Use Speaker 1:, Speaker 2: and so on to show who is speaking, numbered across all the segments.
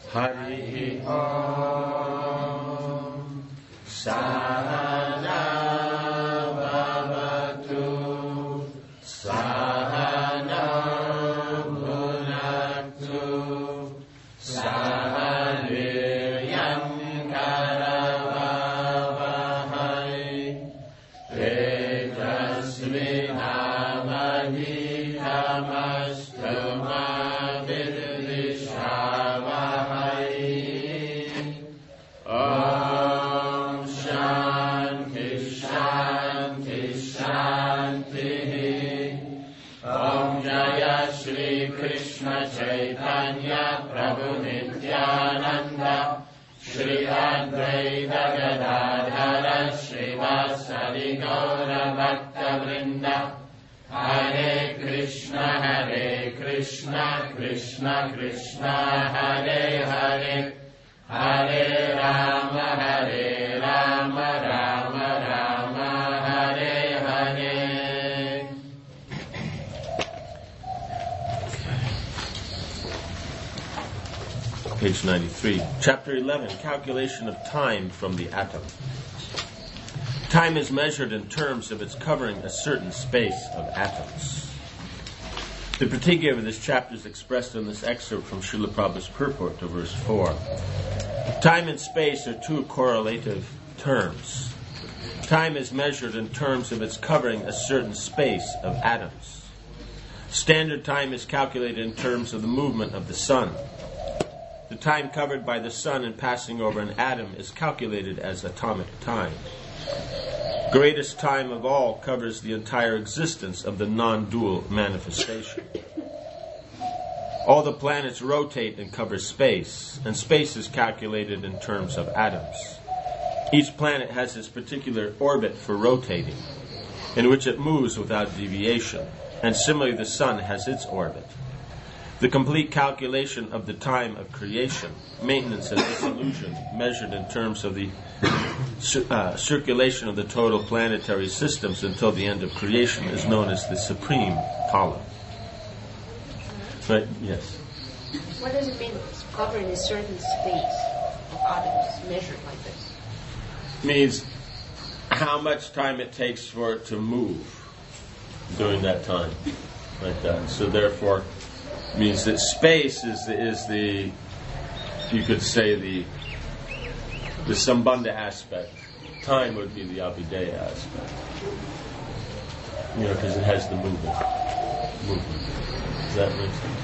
Speaker 1: Hari Om Sahana Bhavatu Sahana Bhunaktu Sahaviryam Karavavahai Tejasvinavadhitamastu ma Vidvishavahai. Om Shanti Shanti Shanti. Om Jaya Shri Krishna Chaitanya Prabhu Nityananda Shri Advaita Gadadhara Srivasadi Gaura Bhakta Vrinda. Hare Krishna Krishna Krishna Hare Hare Hare Rama Rama Rama Hare Hare. Page 93. Chapter 11. Calculation of time from the atom. Time is measured in terms of its covering a certain space of atoms. The particular of this chapter is expressed in this excerpt from Srila Prabhupada's purport to verse 4. Time and space are two correlative terms. Time is measured in terms of its covering a certain space of atoms. Standard time is calculated in terms of the movement of the sun. The time covered by the sun in passing over an atom is calculated as atomic time. Greatest time of all covers the entire existence of the non-dual manifestation. All the planets rotate and cover space, and space is calculated in terms of atoms. Each planet has its particular orbit for rotating, in which it moves without deviation, and similarly the sun has its orbit. The complete calculation of the time of creation, maintenance and dissolution, measured in terms of the circulation of the total planetary systems until the end of creation, is known as the supreme Kala. Right? Yes.
Speaker 2: What does it mean it's covering a certain space of atoms measured like this?
Speaker 1: Means how much time it takes for it to move during that time, like that. So therefore, means that space is the you could say the Sambandha aspect. Time would be the Abhideya aspect. Because it has the movement. Does that make sense?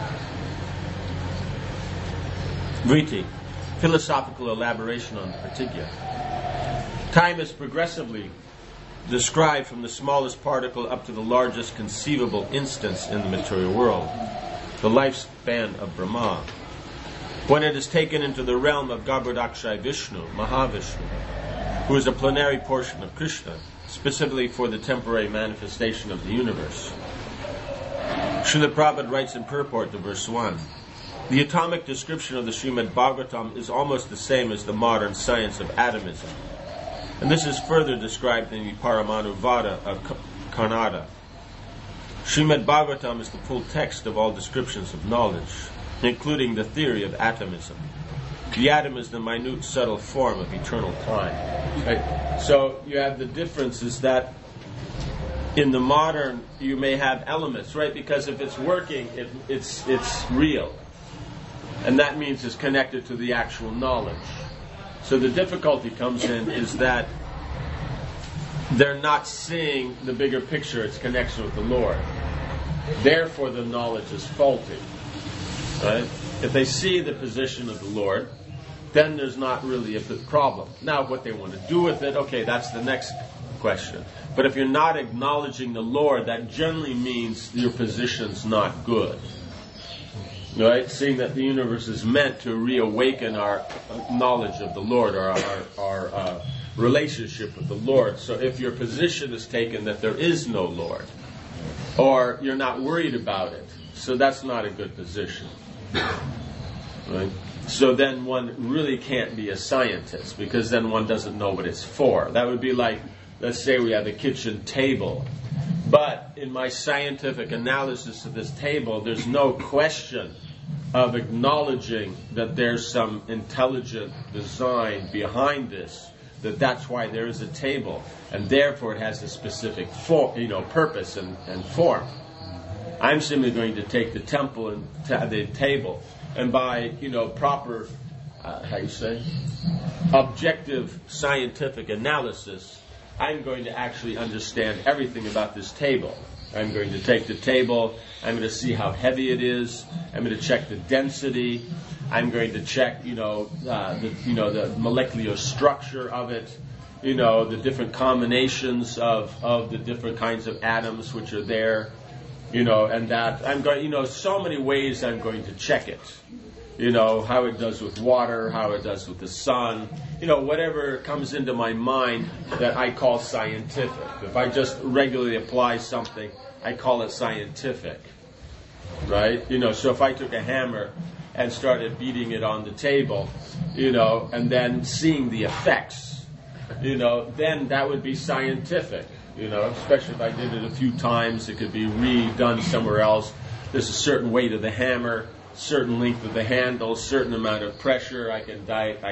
Speaker 1: Vritti, philosophical elaboration on the particular. Time is progressively described from the smallest particle up to the largest conceivable instance in the material world, the lifespan of Brahma. When it is taken into the realm of Garbhodakshay Vishnu, Mahavishnu, who is a plenary portion of Krishna, specifically for the temporary manifestation of the universe. Srila Prabhupada writes in purport to verse 1, the atomic description of the Srimad Bhagavatam is almost the same as the modern science of atomism. And this is further described in the Paramanu Vada of Kannada. Srimad Bhagavatam is the full text of all descriptions of knowledge, including the theory of atomism. The atom is the minute, subtle form of eternal time. Right? So you have the difference is that in the modern you may have elements, right? Because if it's working, it's real. And that means it's connected to the actual knowledge. So the difficulty comes in is that they're not seeing the bigger picture, its connection with the Lord. Therefore the knowledge is faulty. Right? If they see the position of the Lord, then there's not really a problem. Now what they want to do with it, okay, that's the next question. But if you're not acknowledging the Lord, that generally means your position's not good. Right? Seeing that the universe is meant to reawaken our knowledge of the Lord, or our relationship with the Lord. So if your position is taken that there is no Lord, or you're not worried about it, so that's not a good position. Right? So then one really can't be a scientist, because then one doesn't know what it's for. That would be like, let's say we have a kitchen table, but in my scientific analysis of this table, there's no question of acknowledging that there's some intelligent design behind this, that's why there is a table, and therefore it has a specific purpose and form. I'm simply going to take the temple and the table, and by proper objective scientific analysis, I'm going to actually understand everything about this table. I'm going to take the table, I'm going to see how heavy it is, I'm going to check the density, I'm going to check, the molecular structure of it, the different combinations of the different kinds of atoms which are there, and that I'm going, so many ways I'm going to check it. How it does with water, how it does with the sun, whatever comes into my mind that I call scientific. If I just regularly apply something, I call it scientific, right? So if I took a hammer and started beating it on the table, and then seeing the effects, then that would be scientific, especially if I did it a few times, it could be redone somewhere else. There's a certain weight of the hammer, certain length of the handle, certain amount of pressure. I can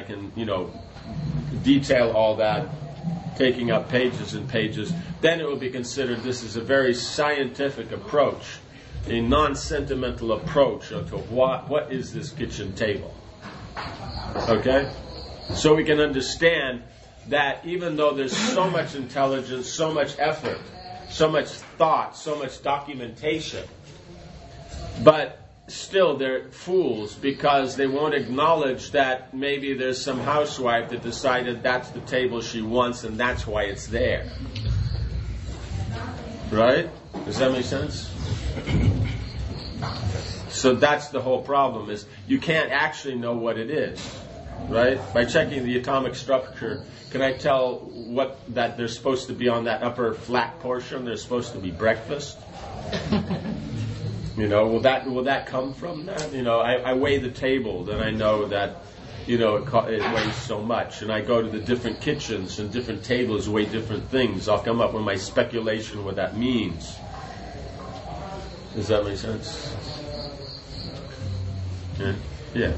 Speaker 1: detail all that, taking up pages and pages. Then it will be considered this is a very scientific approach, a non-sentimental approach to what is this kitchen table. Okay? So we can understand that even though there's so much intelligence, so much effort, so much thought, so much documentation, but still they're fools because they won't acknowledge that maybe there's some housewife that decided that's the table she wants and that's why it's there. Right? Does that make sense? So that's the whole problem, is you can't actually know what it is. Right? By checking the atomic structure, can I tell that there's supposed to be on that upper flat portion? There's supposed to be breakfast? Will that come from that? I weigh the table, then I know that, it weighs so much. And I go to the different kitchens and different tables weigh different things. I'll come up with my speculation what that means. Does that make sense? Yeah.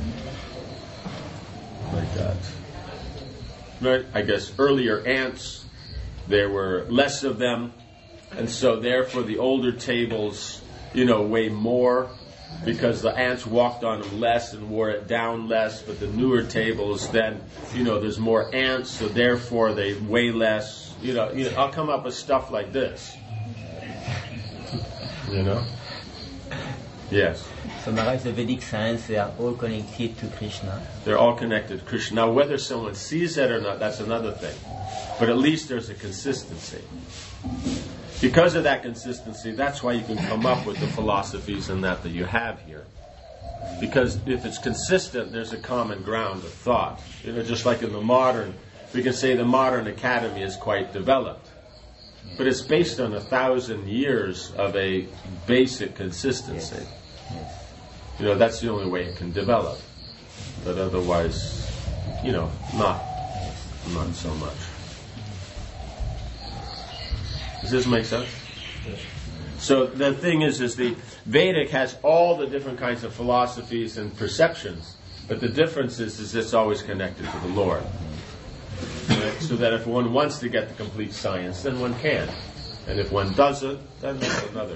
Speaker 1: Like that. Right? I guess earlier ants, there were less of them, and so therefore the older tables weigh more because the ants walked on them less and wore it down less, but the newer tables then, there's more ants, so therefore they weigh less. I'll come up with stuff like this. Yes.
Speaker 3: So Maharaj, the Vedic science, they are all connected to Krishna.
Speaker 1: They're all connected to Krishna. Now whether someone sees it or not, that's another thing. But at least there's a consistency. Because of that consistency, that's why you can come up with the philosophies and that you have here. Because if it's consistent, there's a common ground of thought. Just like in the modern, we can say the modern academy is quite developed. But it's based on 1,000 years of a basic consistency.
Speaker 3: Yes.
Speaker 1: That's the only way it can develop. But otherwise, not so much. Does this make sense? Yes. So the thing is the Vedic has all the different kinds of philosophies and perceptions, but the difference is it's always connected to the Lord. Right? So that if one wants to get the complete science, then one can. And if one doesn't, then there's another.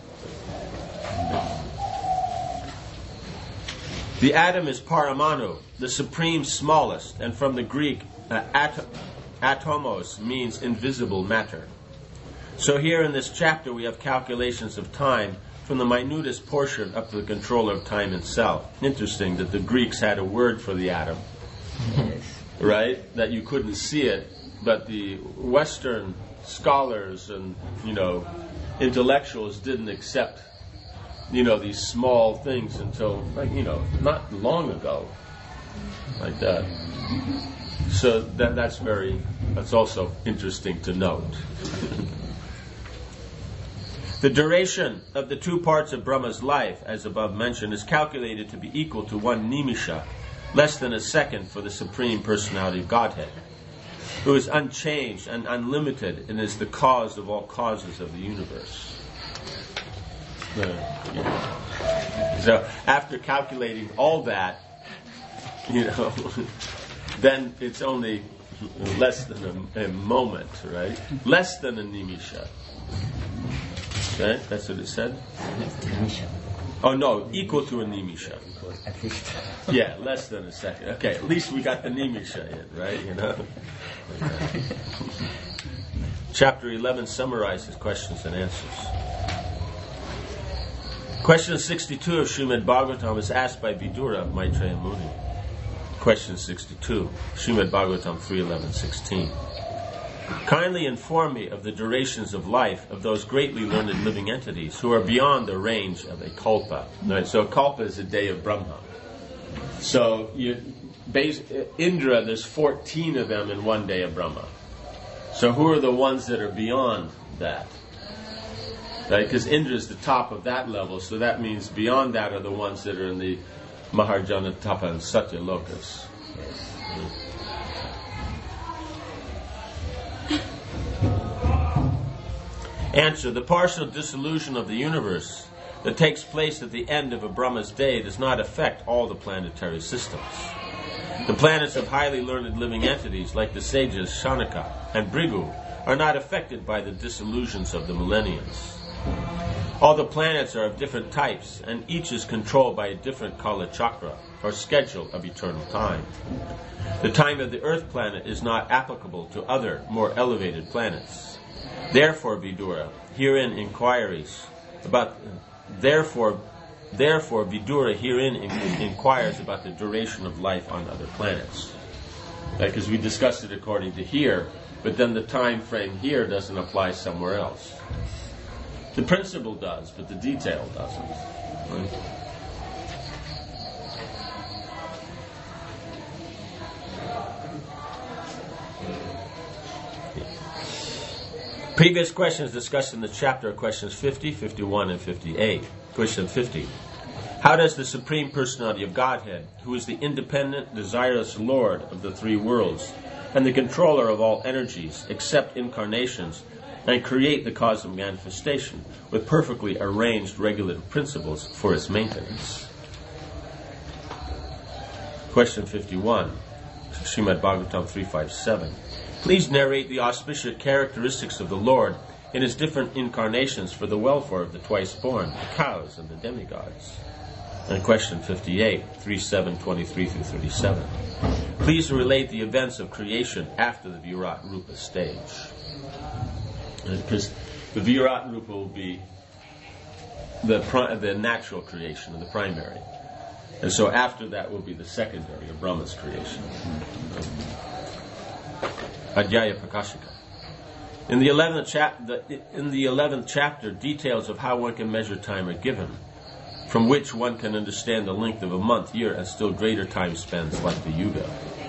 Speaker 1: The atom is paramanu, the supreme smallest, and from the Greek, atomos means invisible matter. So here in this chapter we have calculations of time from the minutest portion up to the controller of time itself. Interesting that the Greeks had a word for the atom.
Speaker 3: Yes.
Speaker 1: Right? That you couldn't see it, but the Western scholars and, intellectuals didn't accept, these small things until, not long ago. Like that. So that's also interesting to note. The duration of the two parts of Brahma's life, as above mentioned, is calculated to be equal to 1 nimisha, less than a second for the Supreme Personality of Godhead, who is unchanged and unlimited and is the cause of all causes of the universe. So after calculating all that, then it's only less than a moment, right? Less than a nimisha. Okay, that's what it said. Oh no, equal to a nimisha.
Speaker 3: At least.
Speaker 1: Yeah, less than a second. Okay, at least we got the nimisha in, right? Okay. Chapter 11 summarizes questions and answers. Question 62 of Srimad Bhagavatam is asked by Vidura of Maitreya Muni. Question 62, Srimad Bhagavatam 3:11-16. Kindly inform me of the durations of life of those greatly learned living entities who are beyond the range of a kalpa. Right, so a kalpa is a day of Brahma. So Indra, there's 14 of them in one day of Brahma. So who are the ones that are beyond that? Right, because Indra is the top of that level, so that means beyond that are the ones that are in the Maharjana Tapa and Satya Lokas. Answer. The partial dissolution of the universe that takes place at the end of a Brahma's day does not affect all the planetary systems. The planets of highly learned living entities like the sages Shanaka and Brigu are not affected by the dissolutions of the millenniums. All the planets are of different types, and each is controlled by a different Kala Chakra, or schedule of eternal time. The time of the Earth planet is not applicable to other, more elevated planets. Therefore, Vidura, herein inquires about the duration of life on other planets. Because we discussed it according to here, but then the time frame here doesn't apply somewhere else. The principle does, but the detail doesn't. Right? Previous questions discussed in the chapter are questions 50, 51, and 58. Question 50. How does the Supreme Personality of Godhead, who is the independent, desireless Lord of the three worlds, and the controller of all energies, accept incarnations, and create the cause of manifestation with perfectly arranged regulative principles for its maintenance? Question 51, Srimad Bhagavatam 357. Please narrate the auspicious characteristics of the Lord in his different incarnations for the welfare of the twice-born, the cows, and the demigods. And question 58, 37:23-37. Please relate the events of creation after the Virat Rupa stage. Because the Virat Rupa will be the natural creation, or the primary. And so after that will be the secondary, or Brahma's creation. Adhyaya Prakashika. In the 11th chapter, details of how one can measure time are given, from which one can understand the length of a month, year, and still greater time spans like the Yuga.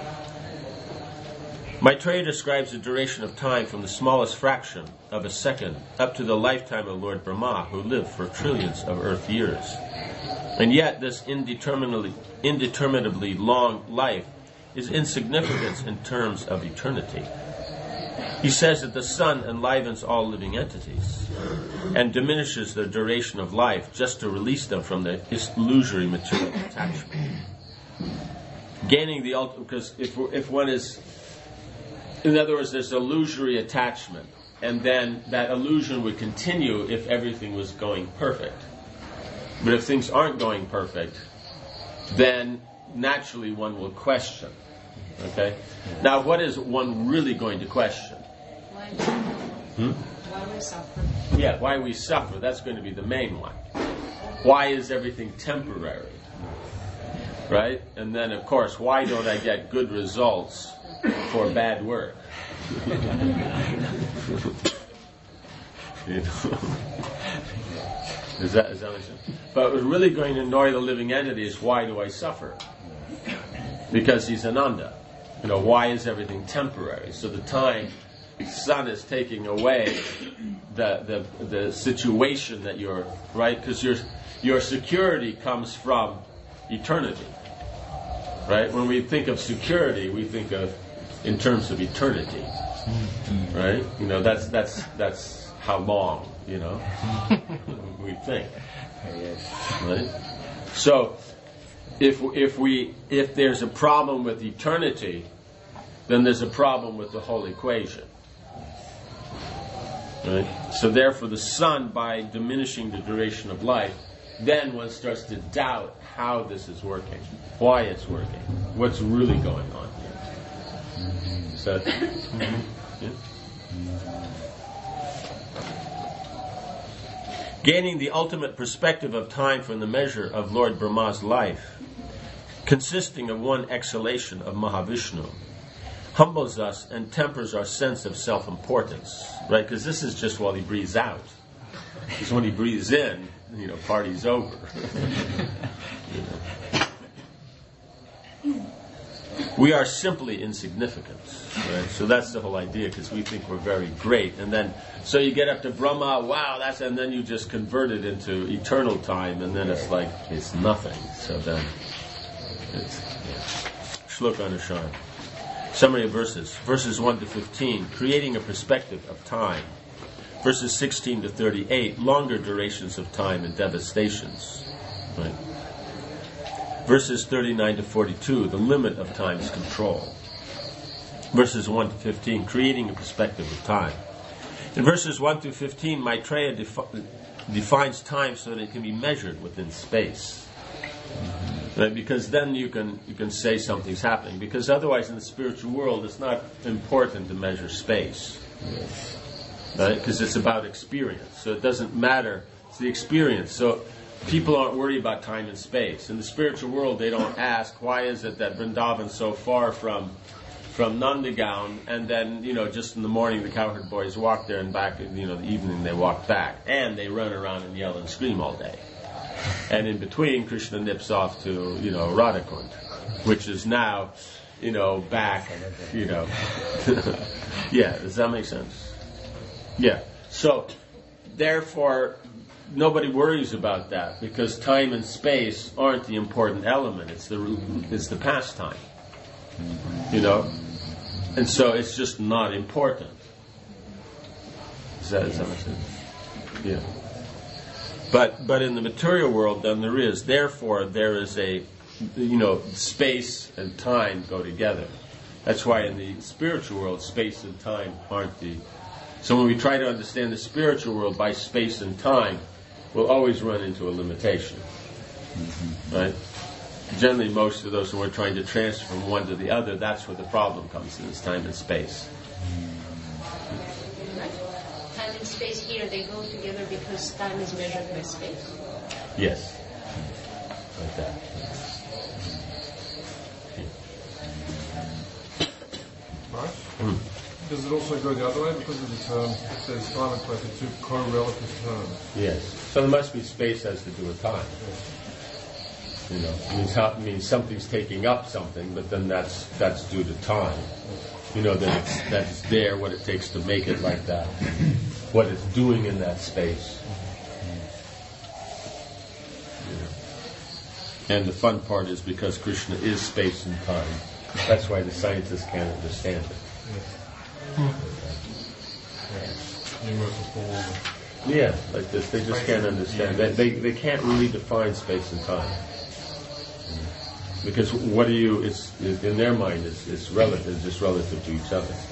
Speaker 1: Maitreya describes the duration of time from the smallest fraction of a second up to the lifetime of Lord Brahma, who lived for trillions of earth years. And yet this indeterminably long life is insignificant in terms of eternity. He says that the sun enlivens all living entities and diminishes their duration of life just to release them from their illusory material attachment. Gaining the ultimate, because if one is, in other words, there's illusory attachment, and then that illusion would continue if everything was going perfect. But if things aren't going perfect, then naturally one will question. Okay? Now, what is one really going to question?
Speaker 2: Why we suffer?
Speaker 1: Yeah, why we suffer. That's going to be the main one. Why is everything temporary? Right? And then, of course, why don't I get good results for bad work? Is that what you're saying? But what's really going to annoy the living entity is, why do I suffer? Because he's Ananda. Why is everything temporary? So the sun is taking away the situation that you're, right? Because your security comes from eternity, right? When we think of security, we think of in terms of eternity, right? That's how long, we think, right? So, if there's a problem with eternity, then there's a problem with the whole equation. Right? So therefore the Son, by diminishing the duration of life, then one starts to doubt how this is working, why it's working, what's really going on here. So, yeah. Gaining the ultimate perspective of time from the measure of Lord Brahma's life, consisting of one exhalation of Mahavishnu, humbles us and tempers our sense of self-importance, right? Because this is just while he breathes out. Because when he breathes in, party's over. We are simply insignificant, right? So that's the whole idea, because we think we're very great, and then so you get up to Brahma, wow, and then you just convert it into eternal time, and then it's like it's nothing. So then it's Shloka Anushan. Summary of verses 1 to 15, creating a perspective of time. Verses 16 to 38, longer durations of time and devastations. Right? Verses 39 to 42, the limit of time's control. Verses 1 to 15, creating a perspective of time. In verses 1 through 15, Maitreya defines time so that it can be measured within space. Right? Because then you can say something's happening. Because otherwise in the spiritual world it's not important to measure space. Right? Because it's about experience. So it doesn't matter. It's the experience. So people aren't worried about time and space. In the spiritual world they don't ask, why is it that Vrindavan's so far from Nandigaon, and then, just in the morning the cowherd boys walk there, and back, the evening they walk back. And they run around and yell and scream all day. And in between, Krishna nips off to, Radhakund, which is now, back, Yeah, does that make sense? Yeah. So, therefore, nobody worries about that, because time and space aren't the important element. It's the pastime. And so it's just not important. Does that make sense? Yeah. But in the material world, then there is. Therefore, there is a, space and time go together. That's why in the spiritual world, space and time aren't the... So when we try to understand the spiritual world by space and time, we'll always run into a limitation. Right? Generally, most of those who are trying to transfer from one to the other, that's where the problem comes in, is time and space.
Speaker 2: Time and space here, they go together because time is measured by space?
Speaker 1: Yes. Like that.
Speaker 4: Right? Does it also go the other way? Because of the term, it says time and place are two co-relative terms.
Speaker 1: Yes. So there must be space has to do with time.
Speaker 4: Yes.
Speaker 1: It means something's taking up something, but then that's due to time. That's there, what it takes to make it like that, what it's doing in that space. And the fun part is because Krishna is space and time. That's why the scientists can't understand it.
Speaker 4: Universal form.
Speaker 1: Yeah, like this. They just can't understand. They can't really define space and time. Because it's in their mind, it's relative, just relative to each other.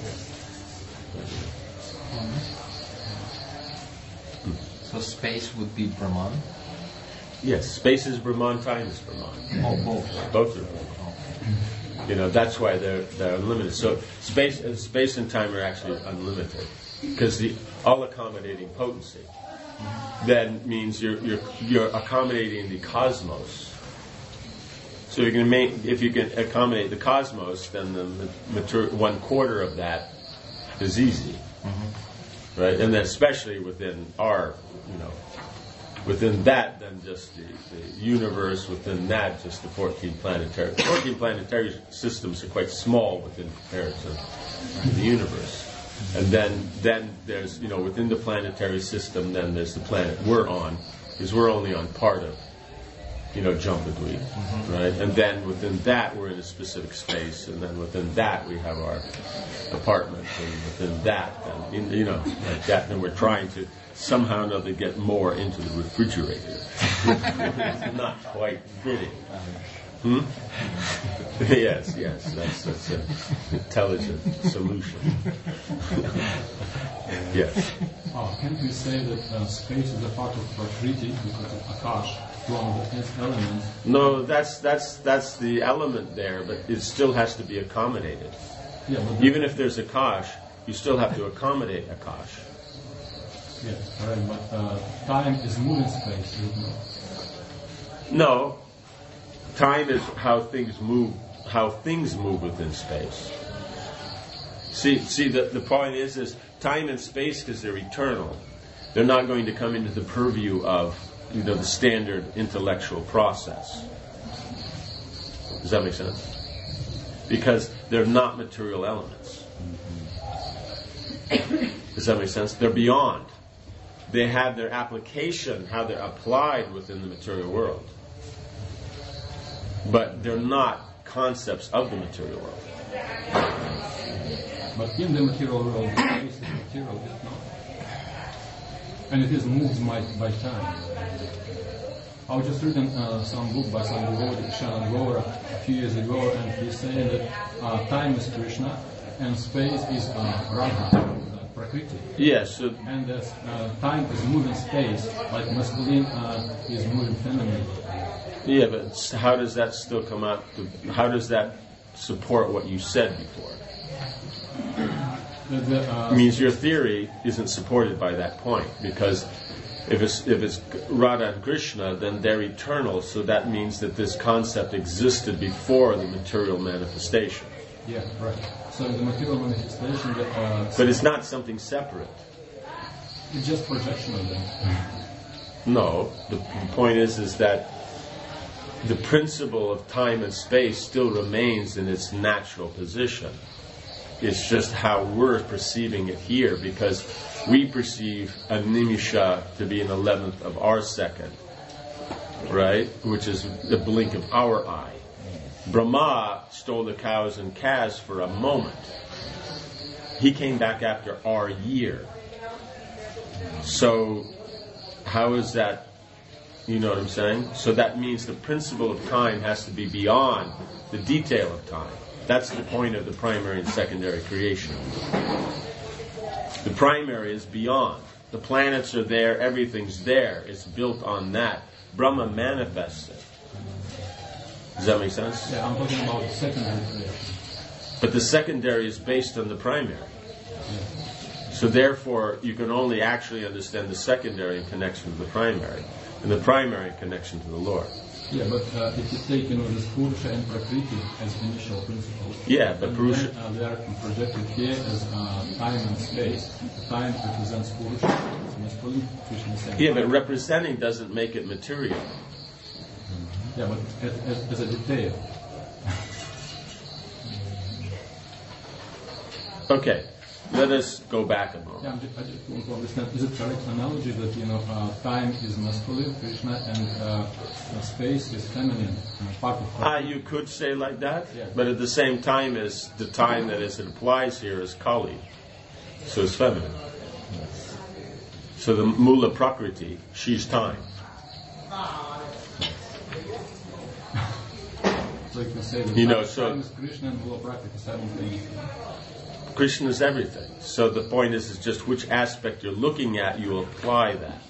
Speaker 5: So space would be Brahman?
Speaker 1: Yes, space is Brahman, time is Brahman.
Speaker 5: Oh, both.
Speaker 1: Both are Brahman. That's why they're unlimited. So space and time are actually unlimited, because the all-accommodating potency then means you're accommodating the cosmos. So if you can accommodate the cosmos, then the 1/4 of that is easy, right? And then especially within our, within that, then just the universe. Within that, just the 14 planetary. 14 planetary systems are quite small within comparison to the universe. And then there's, within the planetary system, then there's the planet we're on, because we're only on part of Jumbadweep, right? And then within that we're in a specific space, and then within that we have our apartment, and within that, and like that. And we're trying to somehow or another get more into the refrigerator. It's not quite fitting. Yes, that's an intelligent solution. Yes.
Speaker 6: Can't we say that space is a part of Prakriti because of Akash, one of its elements?
Speaker 1: No, that's the element there, but it still has to be accommodated.
Speaker 6: Yeah, but
Speaker 1: even if there's Akash, you still have to accommodate Akash.
Speaker 6: Yes, correct. But time is moving space, isn't it?
Speaker 1: No, time is how things move within space. See, the point is time and space, because they're eternal, they're not going to come into the purview of the standard intellectual process. Does that make sense? Because they're not material elements. Does that make sense? They're beyond. They have their application, how they're applied within the material world. But they're not concepts of the material world.
Speaker 6: But in the material world, space is material, is it not? And it is moved by time. I was just reading some book by some devotee, Shannon Gaura, a few years ago, and he's saying that time is Krishna and space is Radha, Prakriti.
Speaker 1: Yes.
Speaker 6: And time is moving space, like masculine is moving feminine.
Speaker 1: Yeah, but how does that still come out? How does that support what you said before? It means your theory isn't supported by that point, because if it's Radha and Krishna, then they're eternal, so that means that this concept existed before the material manifestation.
Speaker 6: Yeah, right. So the material manifestation...
Speaker 1: but it's not something separate.
Speaker 6: It's just projection of them.
Speaker 1: No, the point is that the principle of time and space still remains in its natural position. It's just how we're perceiving it here, because we perceive a nimisha to be an 11th of our second, right? Which is the blink of our eye. Brahma stole the cows and calves for a moment. He came back after our year. So, how is that? You know what I'm saying? So that means the principle of time has to be beyond the detail of time. That's the point of the primary and secondary creation. The primary is beyond. The planets are there, everything's there. It's built on that. Brahma manifests it. Does that make sense?
Speaker 6: Yeah, I'm talking about the secondary creation.
Speaker 1: But the secondary is based on the primary.
Speaker 6: Yeah.
Speaker 1: So therefore, you can only actually understand the secondary in connection to the primary, and the primary in connection to the Lord.
Speaker 6: Yeah, but if you take this Purusha and Prakriti as initial principles,
Speaker 1: yeah, but Purusha,
Speaker 6: they are projected here as time and space. Time represents Purusha, masculine, Krishna.
Speaker 1: Yeah, but representing doesn't make it material.
Speaker 6: Yeah, but as a detail.
Speaker 1: Okay, let us go back a moment.
Speaker 6: Yeah, I just want to understand, is it correct analogy that, time is masculine, Krishna, and space is feminine, part of
Speaker 1: You could say like that,
Speaker 6: yeah.
Speaker 1: But at the same time, is the time that as it applies here is Kali, so it's feminine. So the Mula Prakriti, she's time.
Speaker 6: So you can say that time is Krishna and Mula Prakriti simultaneously.
Speaker 1: Krishna is everything. So the point is just which aspect you're looking at, you apply that.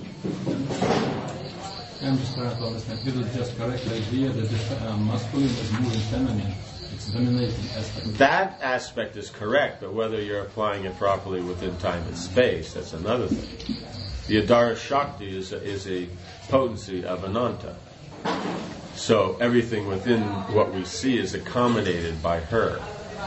Speaker 6: I'm just trying to understand. Is it just correct idea that the masculine is moving feminine? It's dominating aspect.
Speaker 1: That aspect is correct, but whether you're applying it properly within time and space, that's another thing. The Adara Shakti is a potency of Ananta. So everything within what we see is accommodated by her.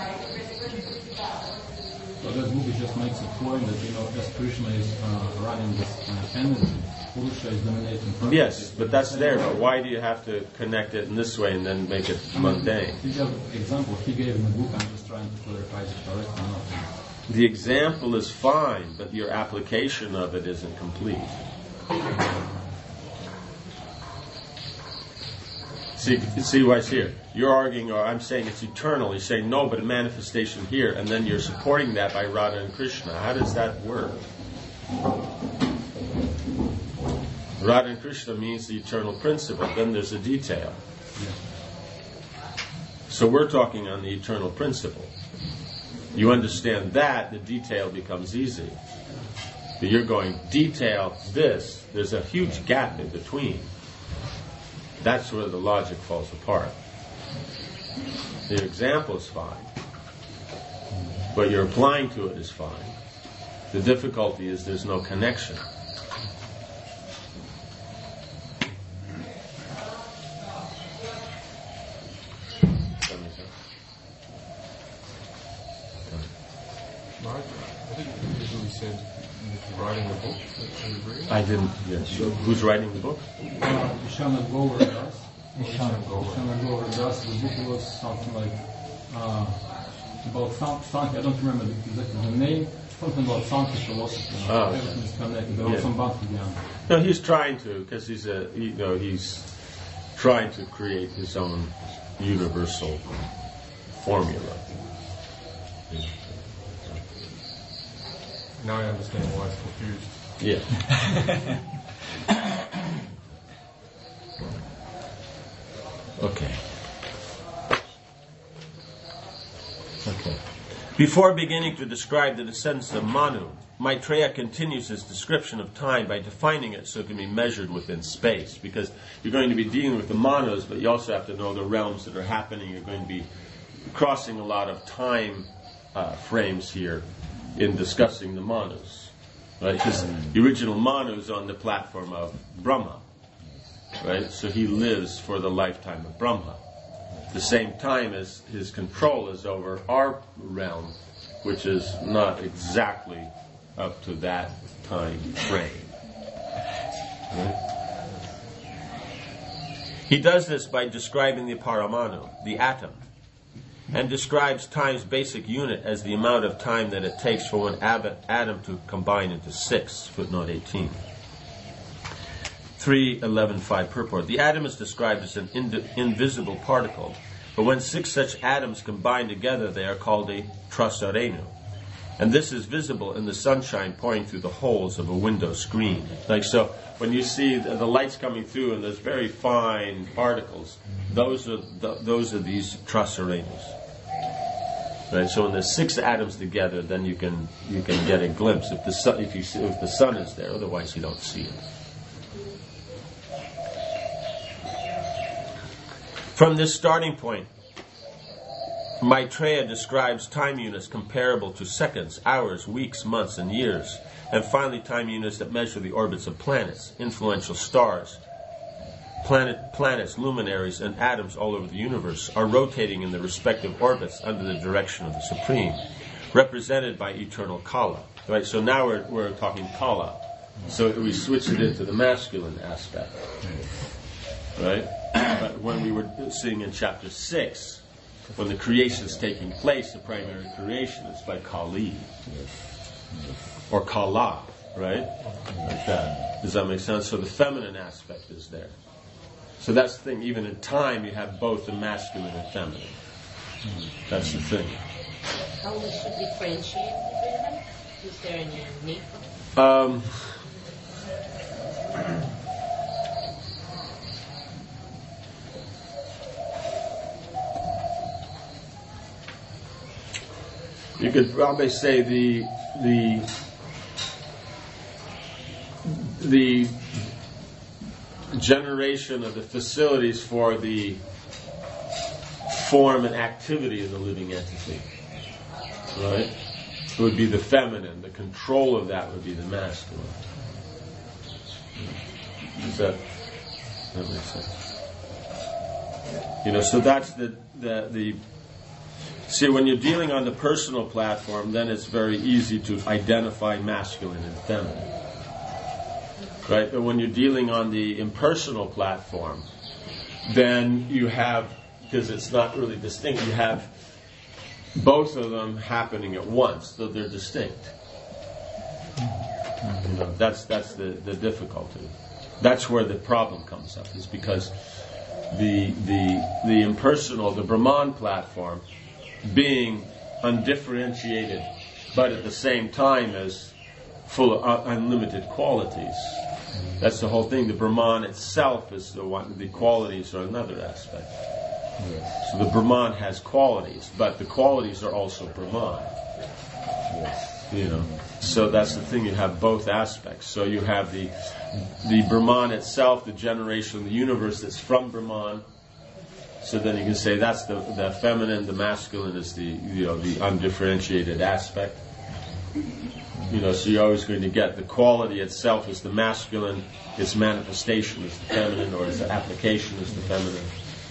Speaker 6: So that movie just makes a point that, as Krishna is running this energy, Purusha is dominating.
Speaker 1: Yes, but that's there. But why do you have to connect it in this way and then make it mundane?
Speaker 6: The example he gave in the book, I'm just trying to clarify it correct or not.
Speaker 1: The example is fine, but your application of it isn't complete. See what's here. You're arguing, or I'm saying it's eternal. He's saying no, but a manifestation here, and then you're supporting that by Radha and Krishna. How does that work? Radha and Krishna means the eternal principle. Then there's a detail. So we're talking on the eternal principle. You understand that, the detail becomes easy. But you're going, detail this, there's a huge gap in between. That's where the logic falls apart. The example is fine. What you're applying to it is fine. The difficulty is there's no connection.
Speaker 4: Mark, I think you usually said that you're writing the book. Are you agreeing?
Speaker 1: I didn't. Yes. So who's writing the book?
Speaker 6: Vishana Govardhan does.
Speaker 4: Vishana Govardhan.
Speaker 6: Vishana Govardhan does. The book was something like about Sankhya. I don't remember exactly the name. Something about Sankhya philosophy.
Speaker 1: Oh, okay.
Speaker 6: Everything is connected. There was some Bhakti-gyan.
Speaker 1: No, he's trying to, because he's trying to create his own universal formula.
Speaker 4: Now I understand why it's confused.
Speaker 1: Yeah. Okay. Before beginning to describe the descendants of Manu, Maitreya continues his description of time by defining it so it can be measured within space, because you're going to be dealing with the Manus, but you also have to know the realms that are happening. You're going to be crossing a lot of time frames here in discussing the Manus, right? Because the original Manu is on the platform of Brahma, right? So he lives for the lifetime of Brahma. At the same time as his control is over our realm, which is not exactly up to that time frame. Right? He does this by describing the Paramanu, the atom, and describes time's basic unit as the amount of time that it takes for one atom to combine into 6, footnote 18. 3.11.5 purport. The atom is described as an invisible particle, but when 6 such atoms combine together, they are called a trasarenu. And this is visible in the sunshine pouring through the holes of a window screen. Like so, when you see the lights coming through and there's very fine particles, those are these trasarenus. Right. So when there's 6 atoms together, then you can get a glimpse if the sun is there. Otherwise, you don't see it. From this starting point, Maitreya describes time units comparable to seconds, hours, weeks, months, and years, and finally time units that measure the orbits of planets, influential stars. Planets, luminaries, and atoms all over the universe are rotating in their respective orbits under the direction of the Supreme, represented by eternal Kala. Right. So now we're talking Kala. So we switch it into the masculine aspect. Right. But when we were seeing in chapter 6, when the creation is taking place, the primary creation is by Kali. Or Kala, right? Like that. Does that make sense? So the feminine aspect is there. So that's the thing, even in time you have both the masculine and feminine. That's the thing.
Speaker 2: How we should differentiate between them? Is there any need?
Speaker 1: You could probably say the generation of the facilities for the form and activity of the living entity, right? It would be the feminine. The control of that would be the masculine. Does that make sense? So that's the see, when you're dealing on the personal platform, then it's very easy to identify masculine and feminine. Right? But when you're dealing on the impersonal platform, then you have, because it's not really distinct, you have both of them happening at once, though they're distinct. That's the difficulty. That's where the problem comes up, is because the impersonal, the Brahman platform, being undifferentiated, but at the same time as full of unlimited qualities. That's the whole thing. The Brahman itself is the one. The qualities are another aspect.
Speaker 3: Yes.
Speaker 1: So the Brahman has qualities, but the qualities are also Brahman.
Speaker 3: Yes.
Speaker 1: So that's the thing. You have both aspects. So you have the Brahman itself, the generation of the universe that's from Brahman. So then you can say that's the feminine, the masculine is the undifferentiated aspect. So you're always going to get the quality itself is the masculine, its manifestation is the feminine, or its application is the feminine.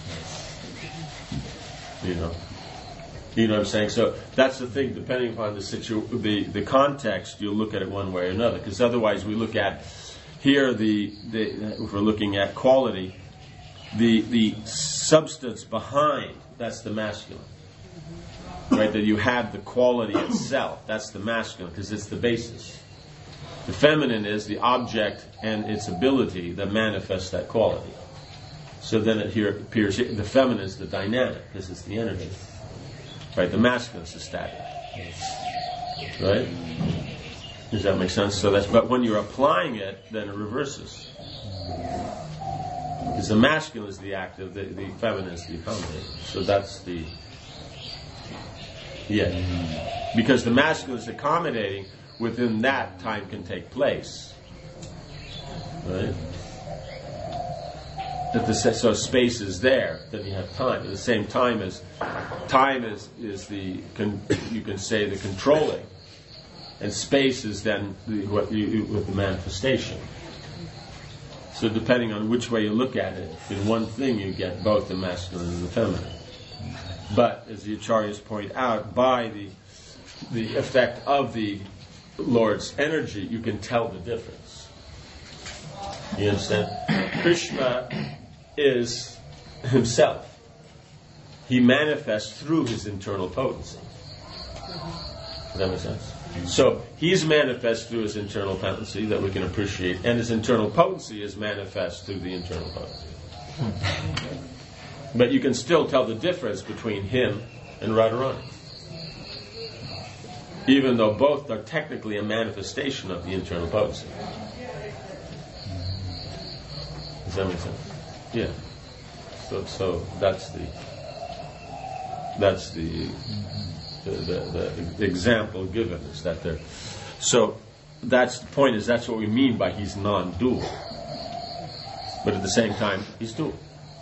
Speaker 1: You know what I'm saying? So that's the thing. Depending upon the context, you'll look at it one way or another. Because otherwise, we look at here if we're looking at quality, the substance behind, that's the masculine. Right, that you have the quality itself. That's the masculine, because it's the basis. The feminine is the object and its ability that manifests that quality. So then it here appears, the feminine is the dynamic, because it's the energy. Right, the masculine is the static. Right? Does that make sense? But when you're applying it, then it reverses. Because the masculine is the active, the feminine is the accommodating. So that's the... Yeah, because the masculine is accommodating, within that time can take place. Right? So space is there, then you have time. At the same time as time is you can say the controlling, and space is then with the manifestation. So depending on which way you look at it, in one thing you get both the masculine and the feminine. But, as the Acharyas point out, by the effect of the Lord's energy, you can tell the difference. You understand? Krishna is himself. He manifests through his internal potency. Does that make sense? So, he's manifest through his internal potency that we can appreciate, and his internal potency is manifest through the internal potency. But you can still tell the difference between him and Radharani. Even though both are technically a manifestation of the internal potency. Does that make sense? Yeah. So that's the example given is that there. So that's the point. Is that's what we mean by he's non-dual. But at the same time, he's dual.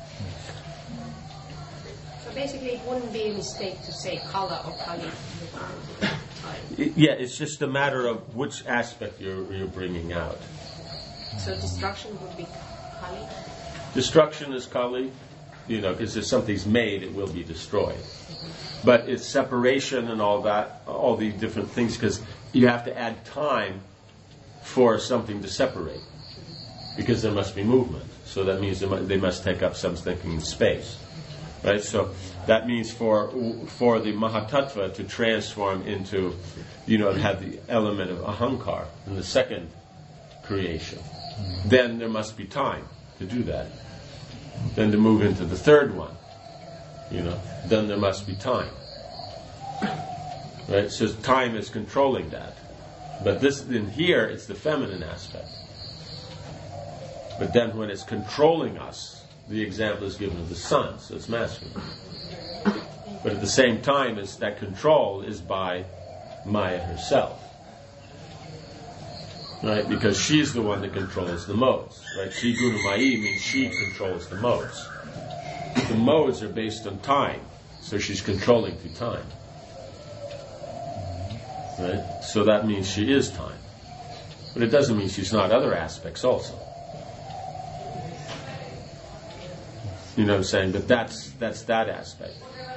Speaker 2: Basically, it wouldn't be a mistake to say Kala or Kali.
Speaker 1: Yeah, it's just a matter of which aspect you're bringing out.
Speaker 2: So destruction would be Kali?
Speaker 1: Destruction is Kali, because if something's made, it will be destroyed. But it's separation and all that, all these different things, because you have to add time for something to separate. Because there must be movement. So that means they must take up some thinking in space. Right, so that means for the Mahatattva to transform into, have the element of ahankar in the second creation, then there must be time to do that. Then to move into the third one, then there must be time. Right, so time is controlling that. But in here, it's the feminine aspect. But then when it's controlling us, the example is given of the sun, so it's masculine. But at the same time, that control is by Maya herself. Right? Because she's the one that controls the modes. Right? She Gunamayi means she controls the modes. The modes are based on time, so she's controlling through time. Right? So that means she is time. But it doesn't mean she's not other aspects also. You know what I'm saying? But that's that aspect.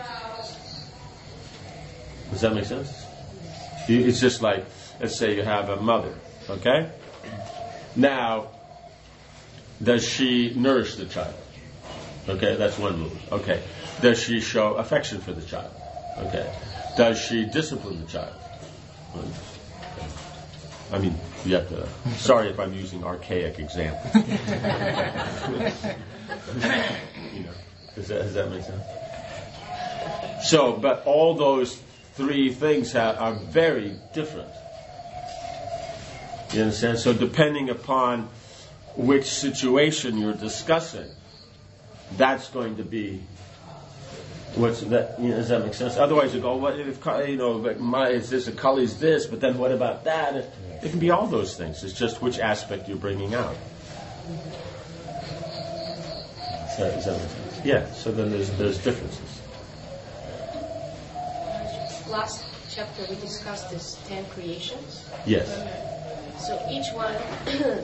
Speaker 1: Does that make sense? It's just like, let's say you have a mother, okay? Now, does she nourish the child? Okay, that's one move. Okay. Does she show affection for the child? Okay. Does she discipline the child? I mean, you have to... Sorry if I'm using archaic examples. You know, does that make sense? So, but all those three things are very different. You understand? So depending upon which situation you're discussing, that's going to be what's that. You know, does that make sense? Otherwise, you go, what if is this a Kali's this? But then what about that? It can be all those things. It's just which aspect you're bringing out. Does that make sense? Yeah. So then there's differences.
Speaker 2: Last chapter we discussed this 10 creations.
Speaker 1: Yes.
Speaker 2: So each one to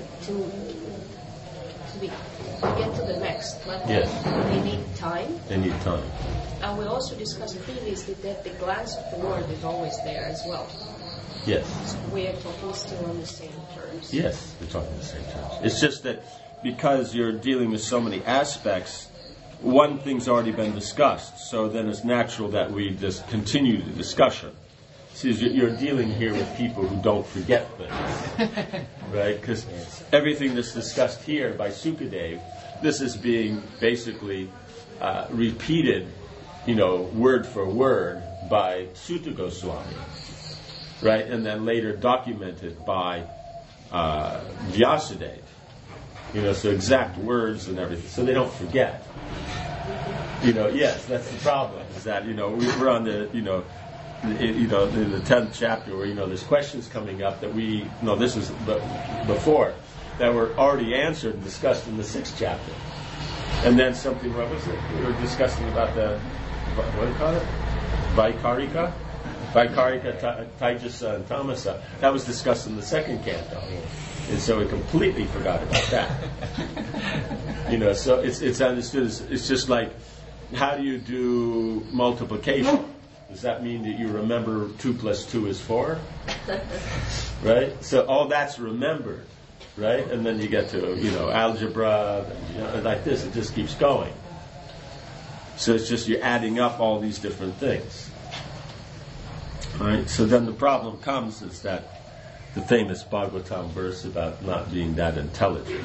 Speaker 2: get to the next level,
Speaker 1: Yes.
Speaker 2: they need time.
Speaker 1: They need time.
Speaker 2: And we also discussed previously that the glance of the Lord is always there as well.
Speaker 1: Yes.
Speaker 2: So we are talking still on the same terms.
Speaker 1: Yes, we're talking the same terms. It's just that because you're dealing with so many aspects, one thing's already been discussed, so then it's natural that we just continue the discussion. See, you're dealing here with people who don't forget things, right? Because everything that's discussed here by Sukadev, this is being basically repeated, word for word by Sutta Goswami, right? And then later documented by Vyasadeva. So exact words and everything, so they don't forget. Yes, that's the problem. Is that we're on the the 10th chapter where there's questions coming up that this is before that were already answered and discussed in the 6th chapter, and then something. What was it? We were discussing about the what do you call it? Vaikarika Taijasa and Tamasa. That was discussed in the 2nd canto. And so we completely forgot about that. So it's understood. It's just like, how do you do multiplication? Does that mean that you remember 2 plus 2 is 4? Right? So all that's remembered, right? And then you get to algebra, like this. It just keeps going. So it's just you're adding up all these different things. All right. So then the problem comes is that the famous Bhagavatam verse about not being that intelligent.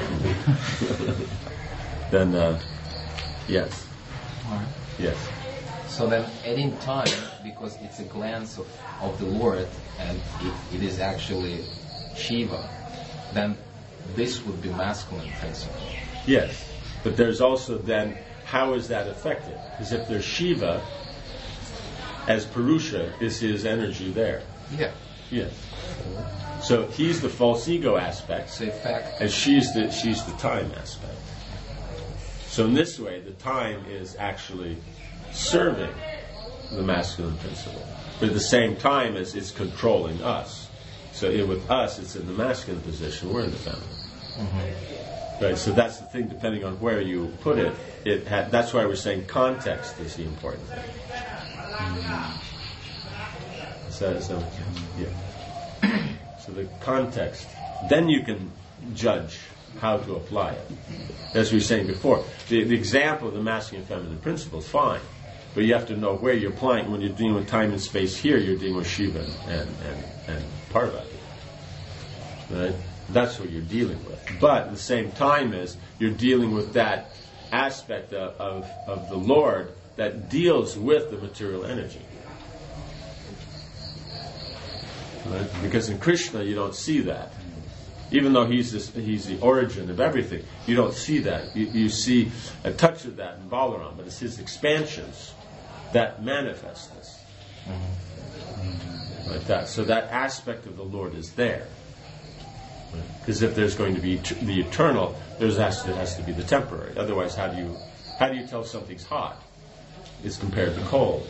Speaker 1: Then, yes.
Speaker 5: All right.
Speaker 1: Yes.
Speaker 5: So then adding time, because it's a glance of the Lord, and it is actually Shiva, then this would be masculine principle.
Speaker 1: Yes. But there's also then, how is that affected? Because if there's Shiva, as Purusha, is his energy there?
Speaker 5: Yeah.
Speaker 1: Yes. So he's the false ego aspect,
Speaker 5: So in fact,
Speaker 1: and she's the time aspect. So in this way, the time is actually serving the masculine principle, but at the same time as it's controlling us. So with us, it's in the masculine position. We're in the feminine. Mm-hmm. Right. So that's the thing. Depending on where you put it, that's why we're saying context is the important thing. Mm-hmm. So yeah. So the context, then you can judge how to apply it. As we were saying before, the example of the masculine and feminine principle is fine, but you have to know where you're applying. When you're dealing with time and space here, you're dealing with Shiva and Parvati. Right? That's what you're dealing with. But at the same time you're dealing with that aspect of the Lord that deals with the material energy. Right? Because in Krishna you don't see that. Even though he's the origin of everything, you don't see that. You see a touch of that in Balaram, but it's his expansions that manifest this. Mm-hmm. Like that. So that aspect of the Lord is there. Because if there's going to be the eternal, there has to be the temporary. Otherwise, how do you tell something's hot? It's compared to cold.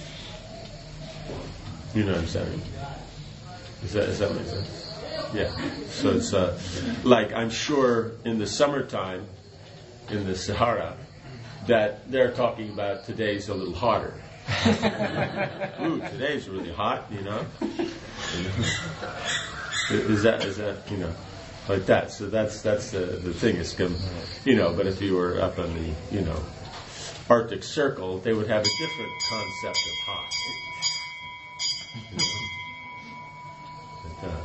Speaker 1: You know what I'm saying? Does that make sense? Yeah. So it's like, I'm sure in the summertime in the Sahara that they're talking about today's a little hotter. Ooh, today's really hot, Is that like that? So that's the thing. It's but if you were up on the Arctic Circle, they would have a different concept of hot. Like that.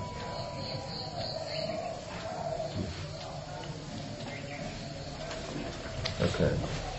Speaker 1: Okay.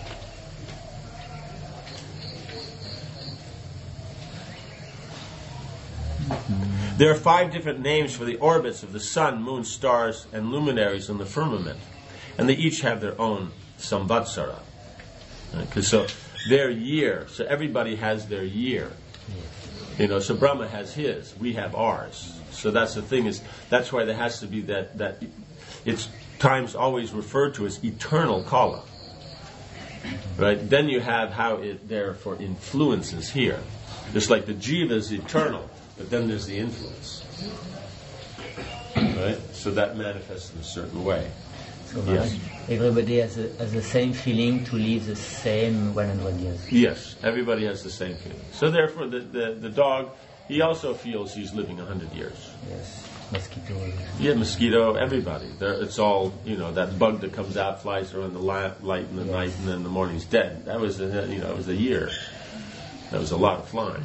Speaker 1: There are 5 different names for the orbits of the sun, moon, stars, and luminaries in the firmament, and they each have their own samvatsara. So their year, so everybody has their year. So Brahma has his, we have ours. So that's the thing, that's why there has to be that it's times always referred to as eternal kala. Right? Then you have how it therefore influences here. Just like the jiva is eternal, but then there's the influence. Right? So that manifests in a certain way.
Speaker 3: So
Speaker 1: Yes.
Speaker 3: everybody has the same feeling to live the same 100 years.
Speaker 1: Yes, everybody has the same feeling. So therefore the dog, he also feels he's living 100 years.
Speaker 3: Yes, mosquito.
Speaker 1: Yeah, mosquito, everybody. It's all, that bug that comes out, flies around the light in the night, and then in the morning's dead. That was, it was a year. That was a lot of flying.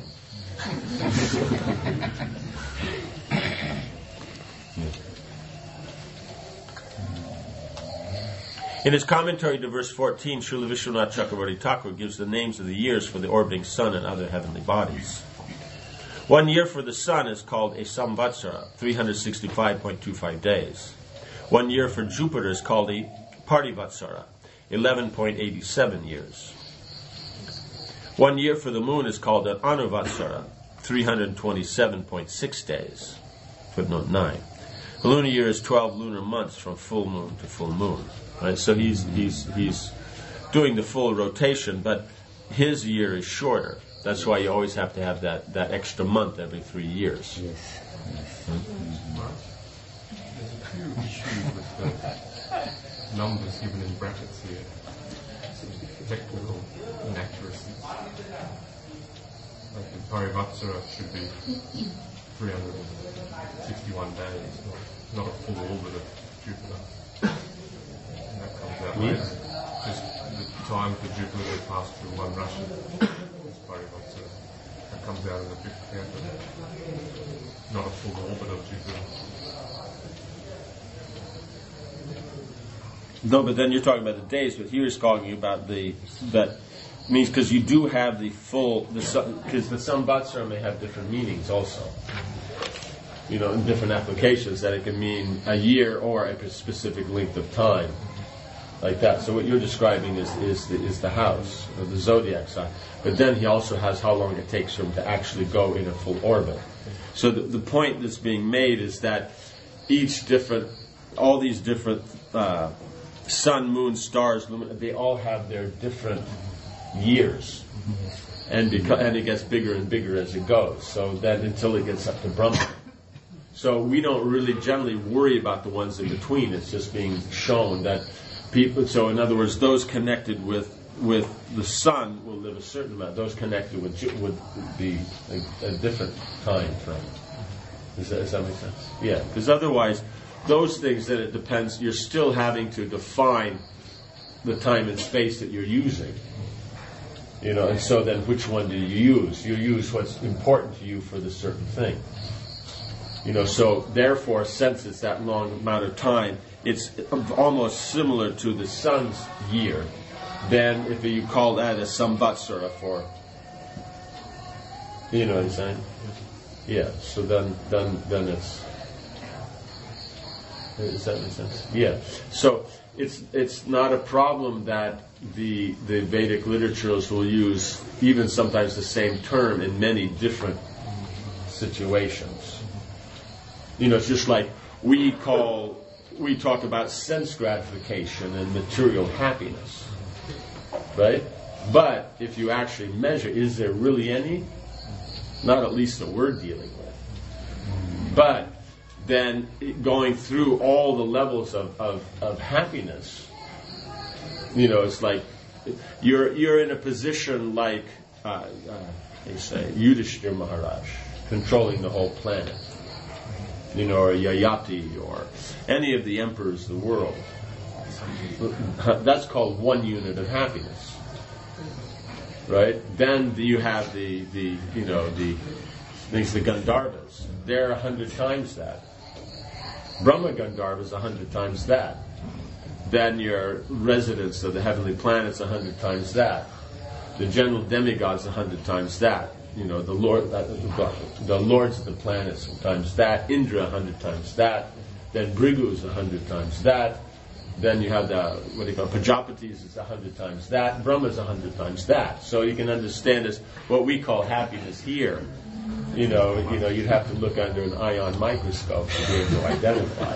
Speaker 1: In his commentary to verse 14, Srila Vishwanath Chakravarti Thakur gives the names of the years for the orbiting sun and other heavenly bodies. 1 year for the sun is called a samvatsara, 365.25 days. 1 year for Jupiter is called a parivatsara, 11.87 years. 1 year for the moon is called an anuvatsara, 327.6 days. Footnote 9. The lunar year is 12 lunar months from full moon to full moon. Right? So he's doing the full rotation, but his year is shorter. That's why you always have to have that extra month every 3 years.
Speaker 3: Yes.
Speaker 4: There's a few issues with the numbers given in brackets here. Some technical inaccuracies. Like the Parivatsara should be 361 days, not a full orbit of Jupiter. And that comes out later. Just the time for Jupiter to pass through one Rashi is Parivatsara. That comes out in the 5th canto. Not a full orbit of Jupiter.
Speaker 1: No, but then you're talking about the days, but here he's talking about that means because you do have the full, because the samvatsara may have different meanings also. In different applications, that it can mean a year or a specific length of time, like that. So what you're describing is the house, or the zodiac sign. But then he also has how long it takes for him to actually go in a full orbit. So the point that's being made is that all these different sun, moon, stars, they all have their different years, and it gets bigger and bigger as it goes. So then until it gets up to Brahma. So we don't really generally worry about the ones in between. It's just being shown that people. So in other words, those connected with the sun will live a certain amount. Those connected would be a different time frame. Does that make sense? Yeah, because otherwise, those things that it depends. You're still having to define the time and space that you're using. And so then which one do you use? You use what's important to you for the certain thing. So therefore, since it's that long amount of time, it's almost similar to the sun's year. Then if you call that a samvatsara for, you know what I'm saying? Yeah, so then it's, does that make sense? Yeah. So it's not a problem that the Vedic literatures will use even sometimes the same term in many different situations. It's just like we talk about sense gratification and material happiness, right? But if you actually measure, is there really any? Not at least that we're dealing with. But then going through all the levels of happiness, it's like you're in a position like they say Yudhishthira Maharaj controlling the whole planet, or Yayati or any of the emperors of the world. That's called one unit of happiness, right? Then you have the Gandharvas. They're 100 times that. Brahma Gandharva is 100 times that. then your residents of the heavenly planets 100 times that. The general demigods 100 times that. You know, the lords of the planets times that. Indra 100 times that. Then Bhrigus 100 times that. Then you have the Prajapatis is 100 times that. Brahma's 100 times that. So you can understand this. What we call happiness here. You know, you'd have to look under an ion microscope to be able to identify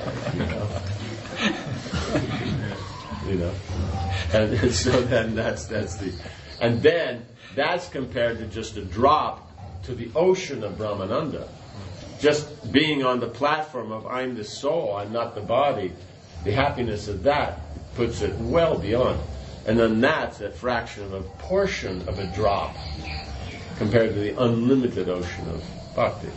Speaker 1: it. You know, and so then that's compared to just a drop to the ocean of Brahmananda. Just being on the platform of I'm the soul, I'm not the body. The happiness of that puts it well beyond. And then that's a fraction of a portion of a drop compared to the unlimited ocean of bhakti.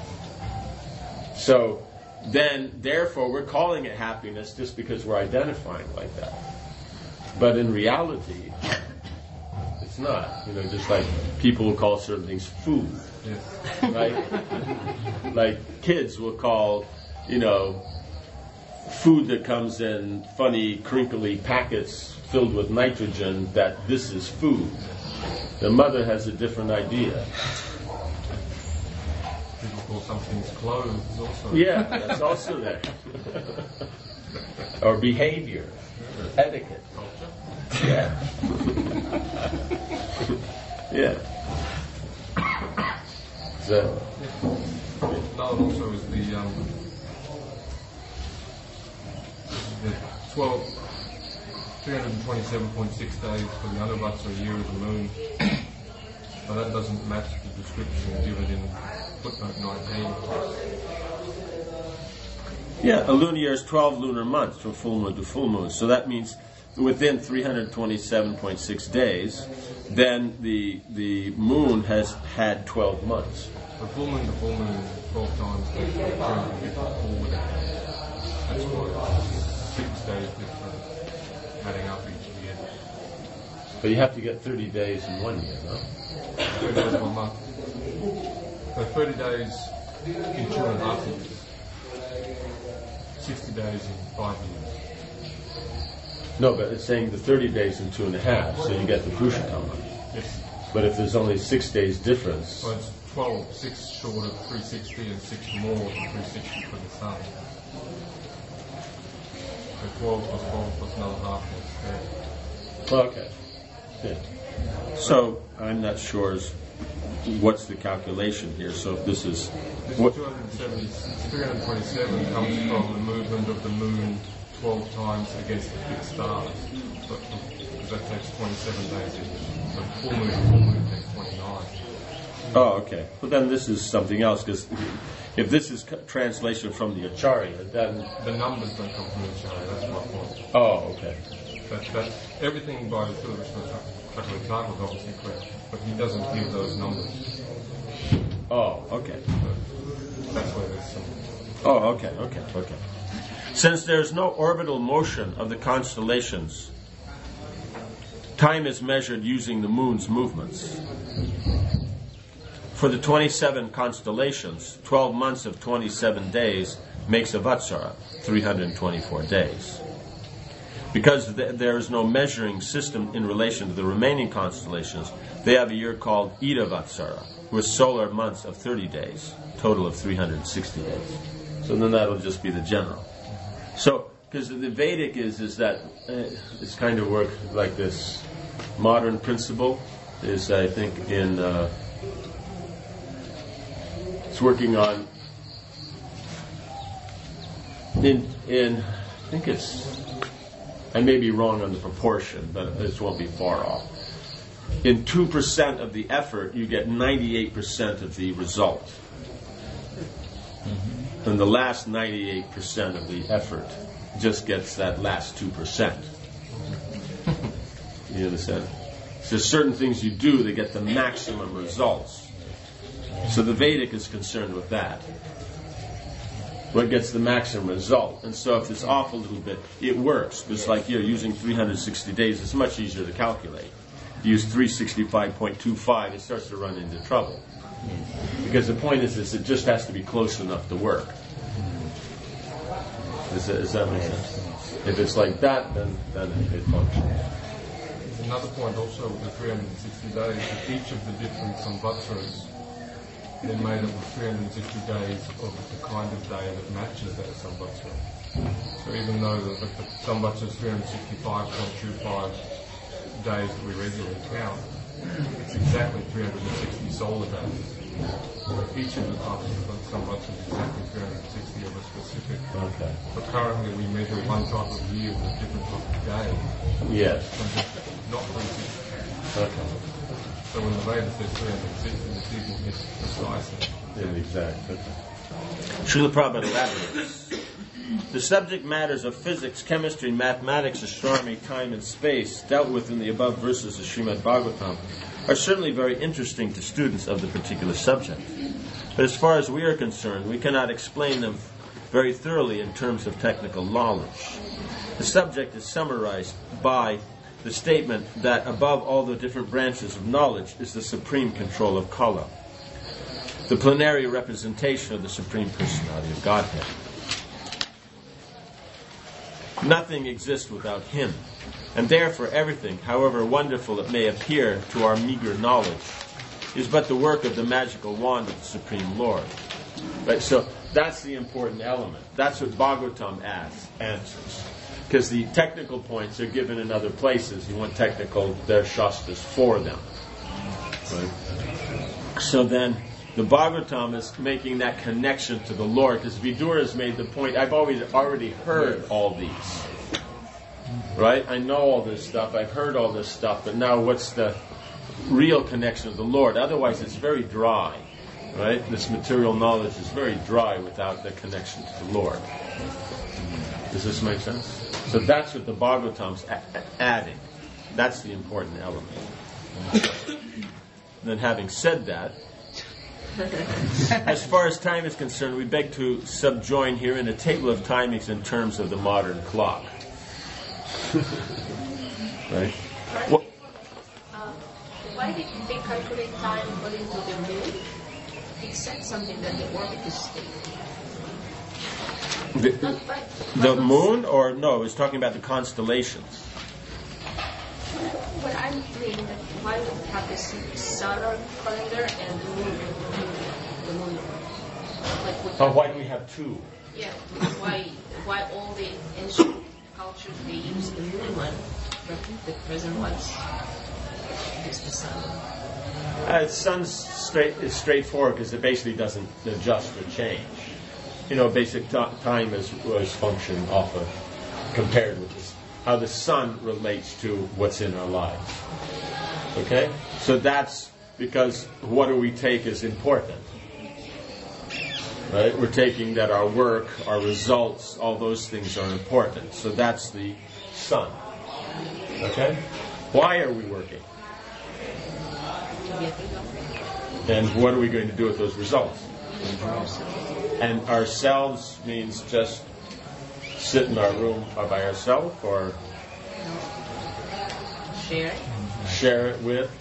Speaker 1: So then, therefore, we're calling it happiness just because we're identifying like that. But in reality, it's not. You know, just like people will call certain things food.
Speaker 4: Yes.
Speaker 1: Right? Like kids will call, you know, food that comes in funny, crinkly packets filled with nitrogen, that this is food. The mother has a different idea.
Speaker 4: People call some things clothes also.
Speaker 1: Yeah, that's also there. Or behavior, etiquette.
Speaker 4: Culture.
Speaker 1: Yeah. Yeah. So.
Speaker 4: Another also is the 327.6 days for the Anuvatsa year of the moon. But that doesn't match the description given in footnote 19.
Speaker 1: Yeah, a lunar year is 12 lunar months from full moon to full moon. So that means within 327.6 days, then the moon has had 12 months.
Speaker 4: So full moon to full moon, 12 times 354 days. That's why 6 days different, adding up each year.
Speaker 1: But you have to get 30 days in 1 year, no?
Speaker 4: 30 days 1 month. So 30 days in 2.5 years. 60 days in 5 years.
Speaker 1: No, but it's saying the 30 days in 2.5, so you get the Purushottama.
Speaker 4: Yes.
Speaker 1: But if there's only 6 days difference,
Speaker 4: Well, it's 12, 6 short of 360 and 6 more than 360 for the sun. So 12 plus 12 plus another half is 30.
Speaker 1: okay. Yeah. So I'm not sure what's the calculation here. So if this is
Speaker 4: This
Speaker 1: what,
Speaker 4: 327 comes from the movement of the moon 12 times against the fixed stars. So, because that takes 27 days each. So full moon takes 29.
Speaker 1: oh, okay. Well, then this is something else, because if this is translation from the Acharya, then
Speaker 4: The numbers don't come from each other, that's my point.
Speaker 1: oh, okay.
Speaker 4: That everything by Srila Vishnu Thakur is obviously correct, but he doesn't give those numbers.
Speaker 1: Oh, okay.
Speaker 4: That's where there's some.
Speaker 1: Oh, okay. Since there's no orbital motion of the constellations, time is measured using the moon's movements. For the 27 constellations, 12 months of 27 days makes a Vatsara, 324 days. Because there is no measuring system in relation to the remaining constellations, they have a year called Ida Vatsara, with solar months of 30 days, total of 360 days. So then that'll just be the general. So, because the Vedic is that it's kind of work like this. Modern principle is, I think, it's working on I think it's, I may be wrong on the proportion, but this won't be far off. In 2% of the effort, you get 98% of the result. Mm-hmm. And the last 98% of the effort just gets that last 2%. You understand? So there's certain things you do that get the maximum results. So the Vedic is concerned with that. What gets the maximum result. And so if it's off a little bit, it works. Just like you're using 360 days, it's much easier to calculate. You use 365.25, it starts to run into trouble. Because the point is it just has to be close enough to work. Does that make sense? If it's like that, then it functions.
Speaker 4: There's another point also with the 360 days, that each of the different samvatsars they're made up of 360 days of the kind of day that matches that samvatsara. So even though the samvatsara is 365.25 days that we regularly count, it's exactly 360 solar days. Each of the types of samvatsara is exactly 360 of a specific.
Speaker 1: Okay.
Speaker 4: But currently we measure one type of year with a different type of day.
Speaker 1: Yes.
Speaker 4: Not 360.
Speaker 1: Okay.
Speaker 4: So when the Veda says 360, it's even precisely.
Speaker 1: Yeah, exactly. Srila Prabhupada elaborates. The subject matters of physics, chemistry, mathematics, astronomy, time, and space dealt with in the above verses of Srimad Bhagavatam are certainly very interesting to students of the particular subject. But as far as we are concerned, we cannot explain them very thoroughly in terms of technical knowledge. The subject is summarized by the statement that above all the different branches of knowledge is the supreme control of Kala, the plenary representation of the Supreme Personality of Godhead. Nothing exists without Him, and therefore everything, however wonderful it may appear to our meager knowledge, is but the work of the magical wand of the Supreme Lord. Right? So that's the important element. That's what Bhagavatam answers. Because the technical points are given in other places. You want technical, there's Shastras for them. Right? So then the Bhagavatam is making that connection to the Lord, because Vidura has made the point, I've already heard all these. Right? I know all this stuff, I've heard all this stuff, but now what's the real connection of the Lord? Otherwise it's very dry. Right? This material knowledge is very dry without the connection to the Lord. Does this make sense? So that's what the Bhagavatam's adding. That's the important element. Then having said that, as far as time is concerned, we beg to subjoin here in a table of timings in terms of the modern clock. Right? Well,
Speaker 2: why did they calculate time according to the moon? It said something that the orbit is stable.
Speaker 1: The moon, or no, it was talking about the constellations.
Speaker 2: What I'm saying that why would we have this solar calendar and the moon?
Speaker 1: Why do we have two?
Speaker 2: Yeah, why all the ancient cultures they use the moon one, but the present ones use the sun.
Speaker 1: Sun's straightforward because it basically doesn't adjust or change. Basic time was functioning off of, compared with this, how the sun relates to what's in our lives. Okay? So that's because what do we take as important? Right? We're taking that our work, our results, all those things are important. So that's the sun. Okay? Why are we working? And what are we going to do with those results? And ourselves means just sit in our room by ourselves, or share it with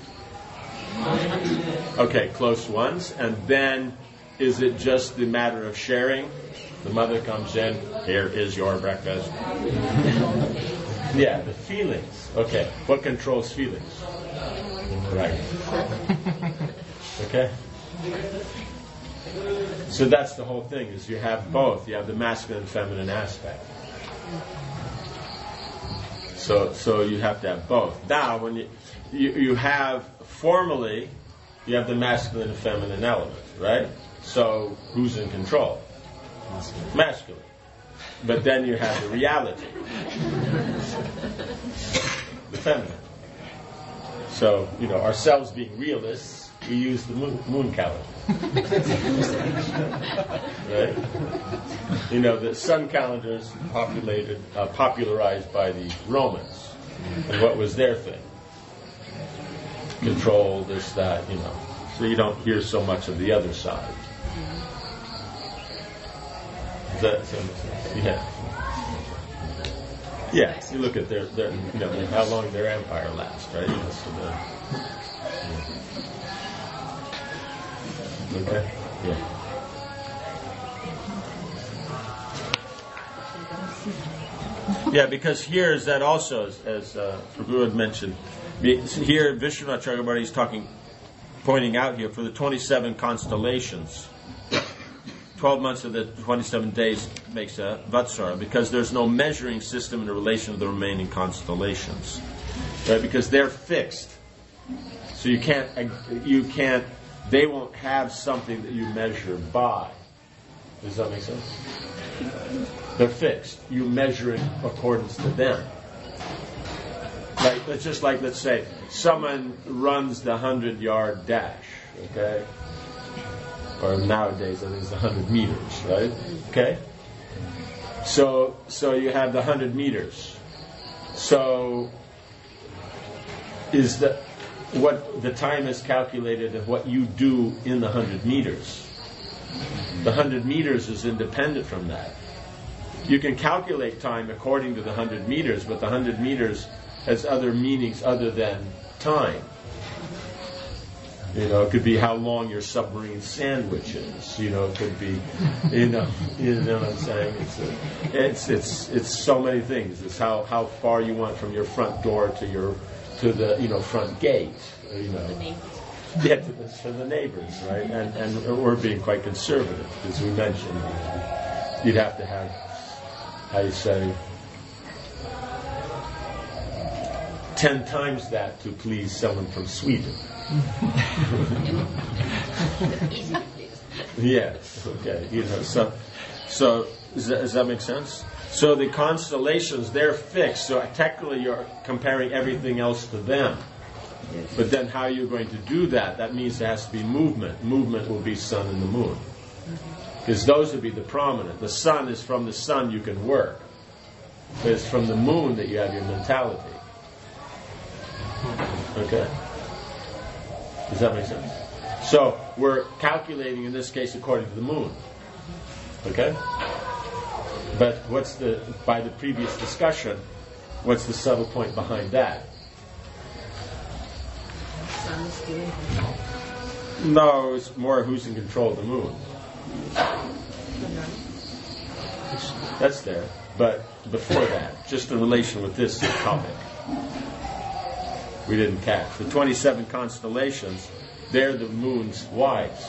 Speaker 1: close ones. And then is it just the matter of sharing? The mother comes in, here is your breakfast. Yeah, the feelings. Okay, what controls feelings? Right. Okay. So that's the whole thing, is you have both. You have the masculine and feminine aspect. So you have to have both. Now, when you have, formally, you have the masculine and feminine element, right? So who's in control? Masculine. But then you have the reality. The feminine. So, ourselves being realists, we use the moon calendar. Right? The sun calendar is popularized by the Romans. And what was their thing? Control, this, that, So you don't hear so much of the other side. Yeah. Yeah, you look at their how long their empire lasts, right? Okay. Yeah. Yeah, because here is that also, as Prabhu had mentioned, here Vishwanath Chakrabarti is pointing out here for the 27 constellations. 12 months of the 27 days makes a Vatsara, because there's no measuring system in relation to the remaining constellations, right? Because they're fixed, so you can't. They won't have something that you measure by. Does that make sense? They're fixed. You measure in accordance to them. Like let's say someone runs the 100-yard dash, okay? Or nowadays, I think it's 100 meters, right? Okay? So you have the 100 meters. So what the time is calculated of what you do in the 100 meters. The 100 meters is independent from that. You can calculate time according to the 100 meters, but the 100 meters has other meanings other than time. It could be how long your submarine sandwich is. It could be, you know what I'm saying? It's so many things. It's how far you want from your front door to the front gate. Yeah, to the neighbors, right? And we're being quite conservative, as we mentioned. You'd have to have, how you say, 10 times that to please someone from Sweden. Yes. Okay. So does that make sense? So the constellations, they're fixed. So technically, you're comparing everything else to them. But then, how you're going to do that? That means there has to be movement. Movement will be sun and the moon, because those would be the prominent. The sun is from the sun you can work, but it's from the moon that you have your mentality. Okay. Does that make sense? So we're calculating in this case according to the moon. Okay? But by the previous discussion, what's the subtle point behind that?
Speaker 2: Sun is still in control.
Speaker 1: No, it's more who's in control of the moon. That's there. But before that, just in relation with this topic, we didn't catch. The 27 constellations, they're the moon's wives.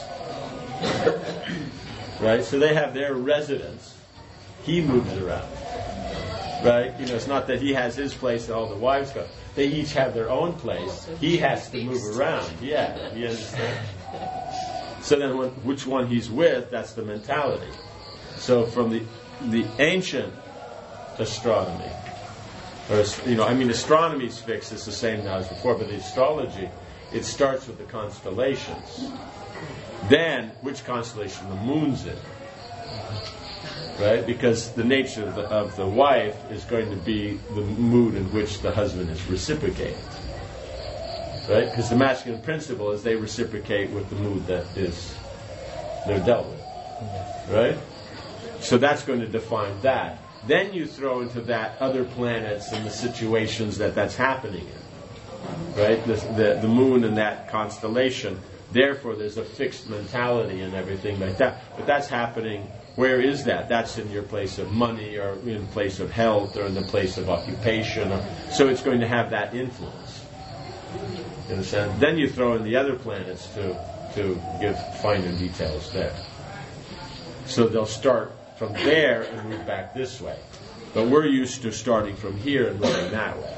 Speaker 1: Right? So they have their residence. He moves around. Right? It's not that he has his place and all the wives go. They each have their own place. He has to move around. Yeah, you understand? So then which one he's with, that's the mentality. So from the ancient astronomy, astronomy is fixed, it's the same now as before, but the astrology, it starts with the constellations. Then, which constellation the moon's in? Right? Because the nature of the wife is going to be the mood in which the husband is reciprocating. Right? Because the masculine principle is they reciprocate with the mood that they're dealt with. Right? So that's going to define that. Then you throw into that other planets and the situations that's happening in. Right? The moon and that constellation. Therefore, there's a fixed mentality and everything like that. But that's happening. Where is that? That's in your place of money, or in place of health, or in the place of occupation. So it's going to have that influence. You understand? Then you throw in the other planets to give finer details there. So they'll start from there and move back this way. But we're used to starting from here and moving that way.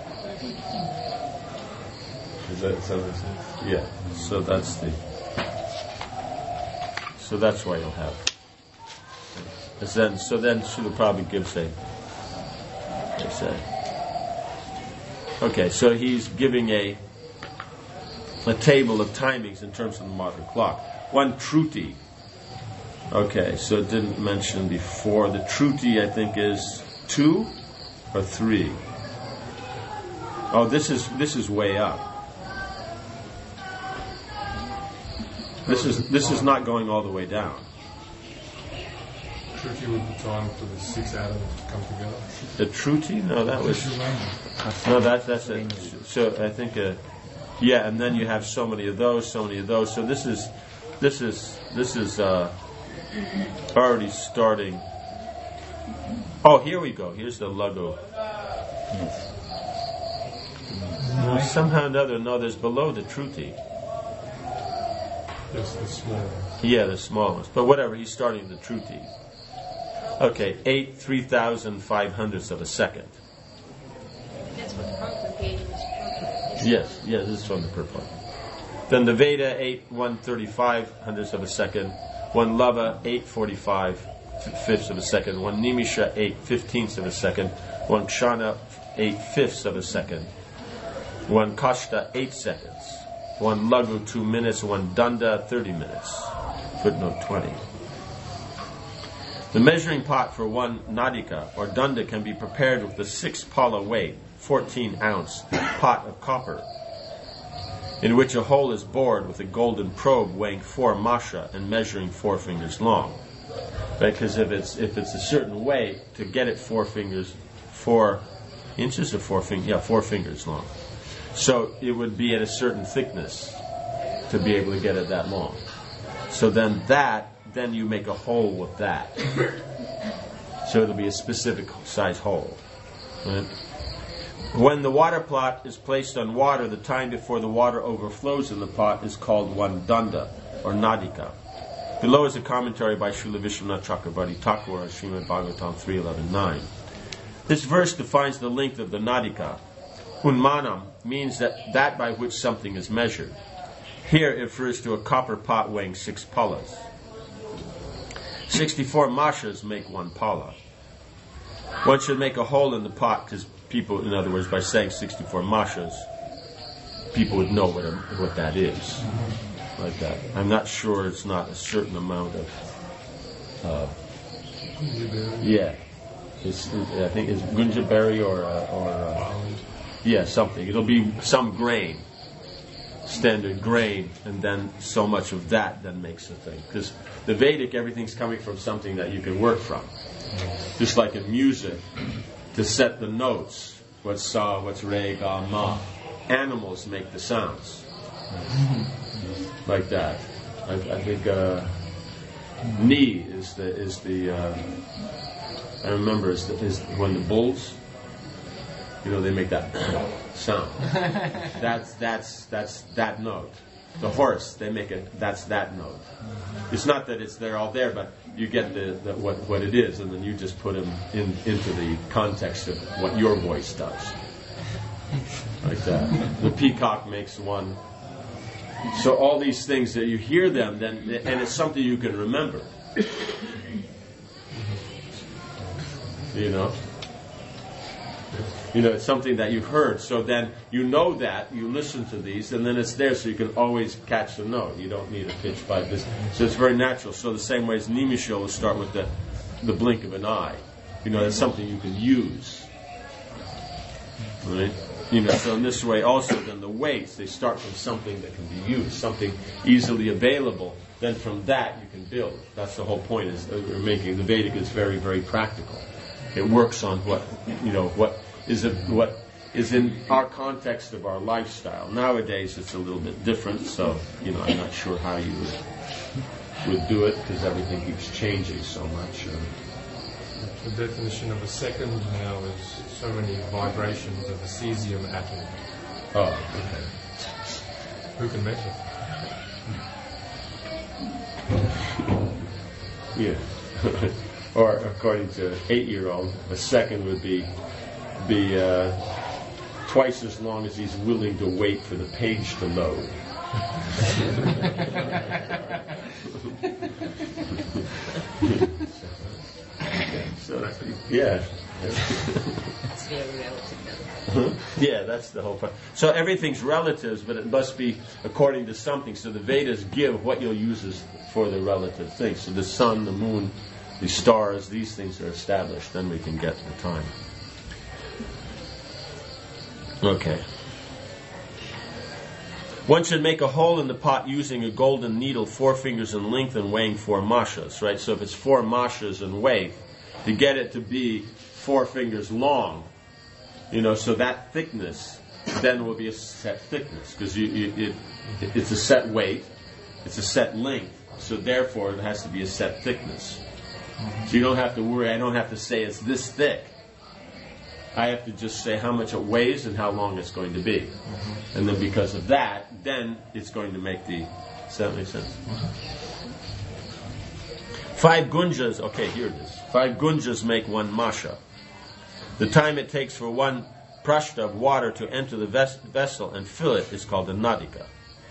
Speaker 1: Is that sense? Yeah. So that's why you'll have. So then Srila probably gives okay, so he's giving a table of timings in terms of the modern clock. One Truti. Okay, so it didn't mention before. The Truti, I think, is 2 or 3. Oh, this is way up. This is not going all the way down.
Speaker 4: Truti would be time for the 6 atoms to come together.
Speaker 1: The Truti? No, that was. No, that's it. So I think, yeah, and then you have so many of those. So this is already starting. Oh, here we go. Here's the Laghu.
Speaker 3: Yes.
Speaker 1: No, somehow or another, no, there's below the Truti.
Speaker 4: Just the small ones.
Speaker 1: Yeah, the small ones. But whatever, he's starting the Truti. Okay, 8 3,500ths of a second.
Speaker 2: That's what complicated is talking.
Speaker 1: Yes, this is from the purport. Then the Veda, 8 1/35 of a second. 1 Lava, 8 45 of a second. 1 Nimisha, 8 15ths of a second. 1 Kshana, 8 5ths of a second. 1 Kashta, 8 seconds. 1 Lagu, 2 minutes. 1 Danda, 30 minutes. Footnote 20. The measuring pot for 1 Nadika or Danda can be prepared with the 6 pala weight, 14-ounce pot of copper, in which a hole is bored with a golden probe weighing 4 masha and measuring 4 fingers long. Right? Because if it's a certain weight, to get it 4 fingers, 4 inches or 4 fingers, 4 fingers long. So it would be at a certain thickness to be able to get it that long. So then you make a hole with that. So it'll be a specific size hole. Right? When the water pot is placed on water, the time before the water overflows in the pot is called 1 Danda, or Nadika. Below is a commentary by Srila Vishwanath Chakravarti Thakur on Srimad Bhagavatam 3.11.9. This verse defines the length of the Nadika. Unmanam means that by which something is measured. Here it refers to a copper pot weighing 6 palas. 64 mashas make 1 pala. One should make a hole in the pot because people, in other words, by saying 64 mashas, people would know what that is. Like that. I'm not sure it's not a certain amount of... I think it's gunjaberry or something. It'll be some grain, standard grain, and then so much of that then makes the thing. Because the Vedic, everything's coming from something that you can work from. Just like in music, to set the notes, what's sa, what's re, ga, ma. Animals make the sounds. Like that. I think ni is the I remember is when the bulls, they make that sound. That's that note. The horse, they make it. That's that note. It's not that they're all there, but you get what it is, and then you just put them into the context of what your voice does. Like that. The peacock makes one. So all these things that you hear them, and it's something you can remember. It's something that you've heard. So then you know that, you listen to these, and then it's there so you can always catch the note. You don't need a pitch by this. So it's very natural. So the same way as Nimisha will start with the blink of an eye. That's something you can use. Right? So in this way also then the weights, they start from something that can be used, something easily available. Then from that you can build. That's the whole point is we're making. The Vedic is very, very practical. It works on what is in our context of our lifestyle. Nowadays it's a little bit different, so I'm not sure how you would do it because everything keeps changing so much.
Speaker 4: The definition of a second now is so many vibrations of a cesium atom.
Speaker 1: Oh, okay.
Speaker 4: Who can measure?
Speaker 1: Yeah. Or according to an 8-year-old, a second would be twice as long as he's willing to wait for the page to load.
Speaker 2: It's very relative.
Speaker 1: Yeah, that's the whole point. So everything's relatives, but it must be according to something. So the Vedas give what you'll use for the relative things. So the sun, the moon, the stars, these things are established. Then we can get the time. Okay. One should make a hole in the pot using a golden needle 4 fingers in length and weighing 4 mashas, right? So if it's 4 mashas in weight, to get it to be 4 fingers long, so that thickness then will be a set thickness because it's a set weight, it's a set length, so therefore it has to be a set thickness. So you don't have to worry. I don't have to say it's this thick. I have to just say how much it weighs and how long it's going to be. And then because of that, then it's going to make the... Does that make sense? 5 gunjas, okay, here it is. 5 gunjas make 1 masha. The time it takes for 1 prashta of water to enter the vessel and fill it is called a nadika.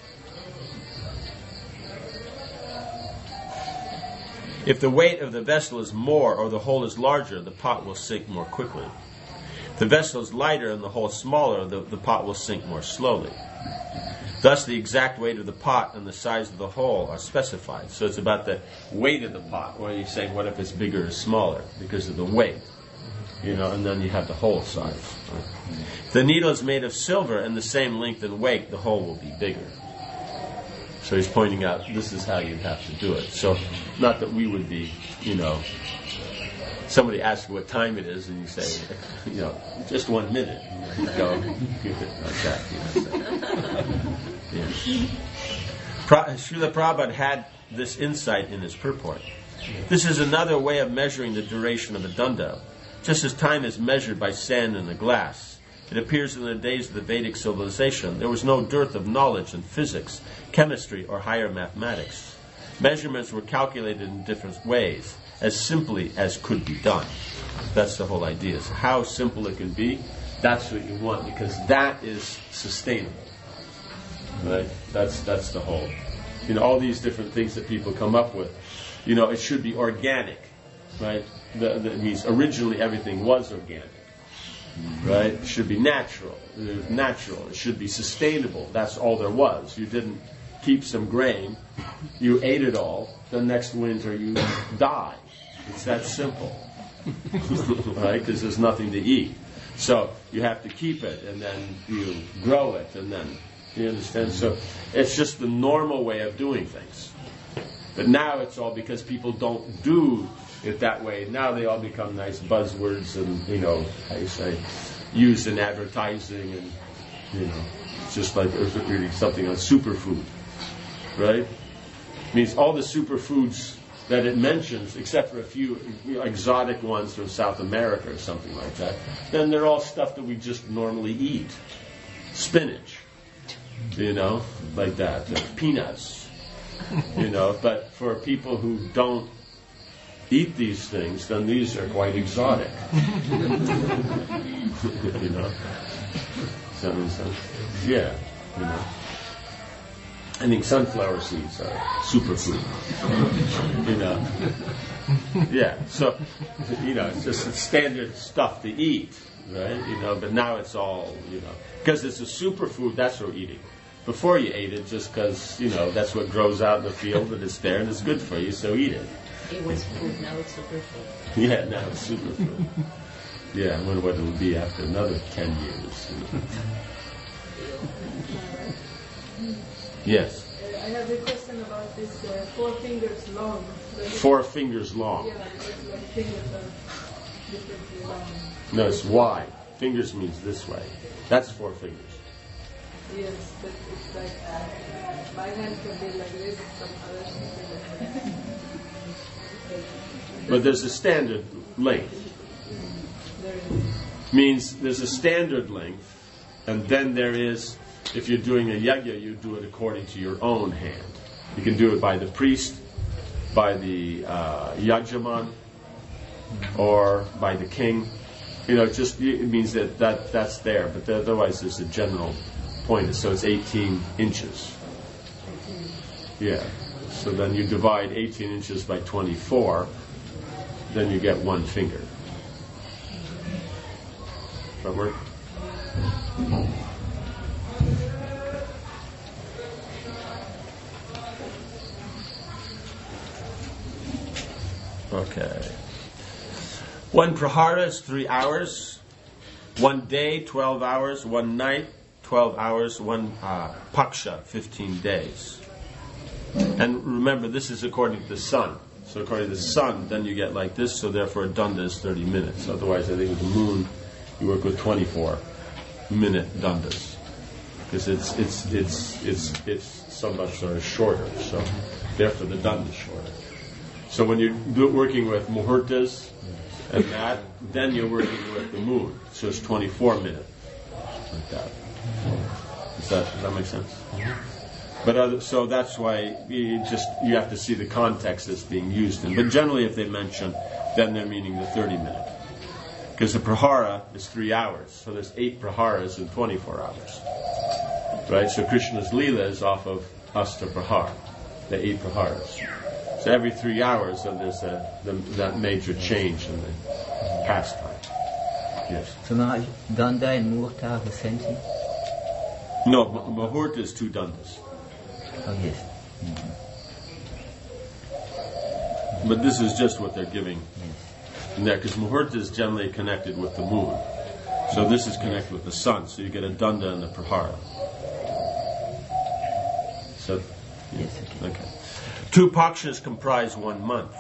Speaker 1: If the weight of the vessel is more or the hole is larger, the pot will sink more quickly. If the vessel is lighter and the hole smaller, the pot will sink more slowly. Thus, the exact weight of the pot and the size of the hole are specified. So it's about the weight of the pot. Where you say, what if it's bigger or smaller? Because of the weight. And then you have the hole size. If the needle is made of silver and the same length and weight, the hole will be bigger. So he's pointing out, this is how you'd have to do it. So, not that we would be, somebody asks what time it is, and you say, just 1 minute. You go, give it like that. Srila Prabhupada had this insight in his purport. This is another way of measuring the duration of a danda. Just as time is measured by sand in a glass, it appears in the days of the Vedic civilization there was no dearth of knowledge in physics, chemistry, or higher mathematics. Measurements were calculated in different ways, as simply as could be done. That's the whole idea. So how simple it can be, that's what you want, because that is sustainable. Right? That's the whole. All these different things that people come up with. It should be organic. Right? That means originally everything was organic. Right? It should be natural. It should be sustainable. That's all there was. You didn't keep some grain. You ate it all. The next winter you die. It's that simple. Right? Because there's nothing to eat. So you have to keep it, and then you grow it, and then... You understand? So it's just the normal way of doing things. But now it's all because people don't do it that way. Now they all become nice buzzwords and, how you say, used in advertising and, it's just like reading something on superfood. Right? It means all the superfoods that it mentions, except for a few exotic ones from South America or something like that, then they're all stuff that we just normally eat. Spinach. Like that. Peanuts. But for people who don't eat these things, then these are quite exotic. Does that make sense? Yeah. I think sunflower seeds are superfood. Yeah. So, it's just standard stuff to eat. Right? But now it's all, because it's a superfood, that's what we're eating. Before you ate it, just because, that's what grows out in the field and it's there and it's good for you, so eat it.
Speaker 2: It was food, now it's superfood.
Speaker 1: Yeah, now it's superfood. Yeah, I wonder what it will be after another 10 years. Yes?
Speaker 7: I have a question about this 4 fingers long.
Speaker 1: 4 fingers long.
Speaker 7: Yeah, it's like fingers are differently long.
Speaker 1: No, it's wide. Fingers means this way. That's 4 fingers.
Speaker 7: Yes, but it's like my hand can be like this, some others can be like that.
Speaker 1: But there's a standard length.
Speaker 7: There is.
Speaker 1: Means there's a standard length, and then there is, if you're doing a yajna, you do it according to your own hand. You can do it by the priest, by the yajnaman, or by the king. It means that's there, but otherwise there's a general point. So it's 18 inches. Yeah. So then you divide 18 inches by 24, then you get 1 finger. Does that work? Okay. 1 prahara is 3 hours. 1 day, 12 hours. 1 night, 12 hours. 1 paksha, 15 days. And remember, this is according to the sun. So according to the sun, then you get like this. So therefore, a danda is 30 minutes. Otherwise, I think with the moon, you work with 24-minute dandas, because it's so much sort of shorter. So therefore, the danda is shorter. So when you're working with muhurtas, And then you're working with the moon. So it's 24 minutes. Like that. Does that make sense? But so that's why you have to see the context that's being used in. But generally, if they mention, then they're meaning the 30-minute. Because the prahara is 3 hours. So there's 8 praharas in 24 hours. Right? So Krishna's Leela is off of Asta Prahara, the 8 praharas. So every 3 hours, then there's that major change in the pastime. Yes.
Speaker 3: So Maharaj, Danda and Murta are the same thing?
Speaker 1: No, Muhurta is 2 dandas.
Speaker 3: Oh yes.
Speaker 1: But this is just what they're giving
Speaker 3: Yes.
Speaker 1: in there, because Muhurta is generally connected with the moon. So this is connected with the sun, so you get a danda and a prahara. So,
Speaker 3: Yes, okay.
Speaker 1: 2 pakshas comprise 1 month.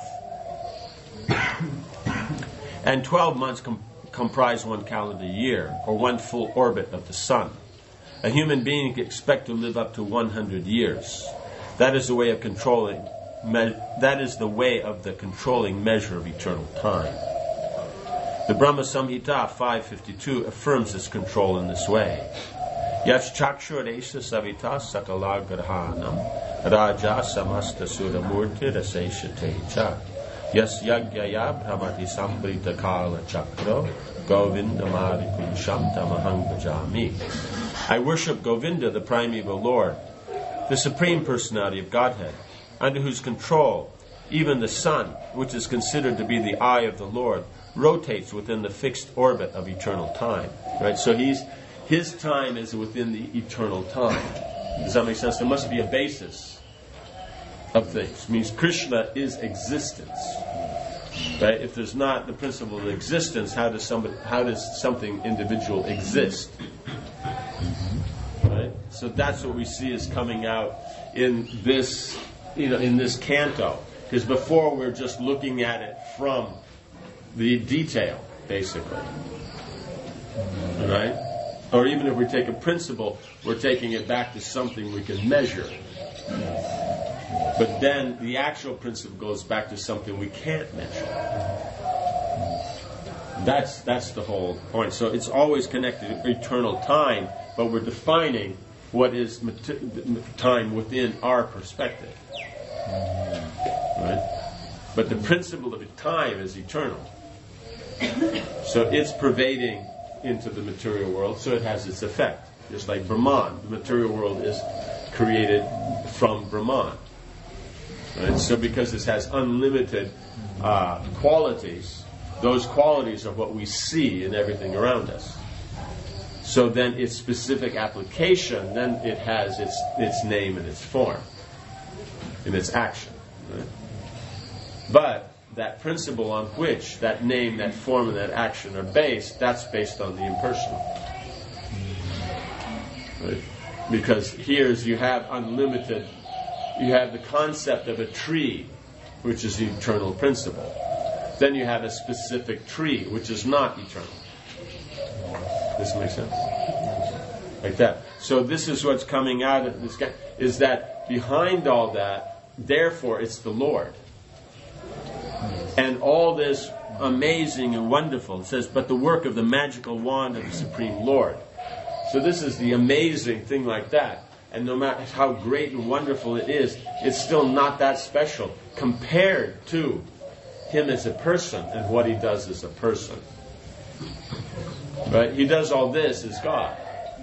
Speaker 1: And 12 months comprise 1 calendar year, or 1 full orbit of the sun. A human being can expect to live up to 100 years. That is the way of controlling. That is the way of the controlling measure of eternal time. The Brahma Samhita 552 affirms this control in this way. Yach chakshur esha savita sakala grahanam raja samasta suramurti rasesha teja yas yagyaya brahmati sambrita kala chakro govindamari kunsham tamahang bhajami. I worship Govinda, the primeval Lord, the Supreme Personality of Godhead, under whose control even the sun, which is considered to be the eye of the Lord, rotates within the fixed orbit of eternal time. Right? So his time is within the eternal time. Does that make sense? There must be a basis of things. It means Krishna is existence. Right? If there's not the principle of existence, how does something individual exist? Right? So that's what we see is coming out in this, in this canto. Because before we're just looking at it from the detail, basically. Right? Or even if we take a principle, we're taking it back to something we can measure. But then the actual principle goes back to something we can't measure. That's the whole point. So it's always connected to eternal time, but we're defining what is time within our perspective. Right? But the principle of time is eternal. So it's pervading into the material world, so it has its effect. Just like Brahman, the material world is created from Brahman. Right? So because this has unlimited qualities, those qualities are what we see in everything around us. So then its specific application, then it has its name and its form, in its action. Right? But that principle on which that name, that form, and that action are based, that's based on the impersonal. Right? Because here you have unlimited, you have the concept of a tree, which is the eternal principle. Then you have a specific tree, which is not eternal. This makes sense? Like that. So this is what's coming out of this, is that behind all that, therefore it's the Lord. And all this amazing and wonderful. It says, but the work of the magical wand of the Supreme Lord. So this is the amazing thing like that. And no matter how great and wonderful it is, it's still not that special compared to him as a person and what he does as a person. Right? He does all this as God.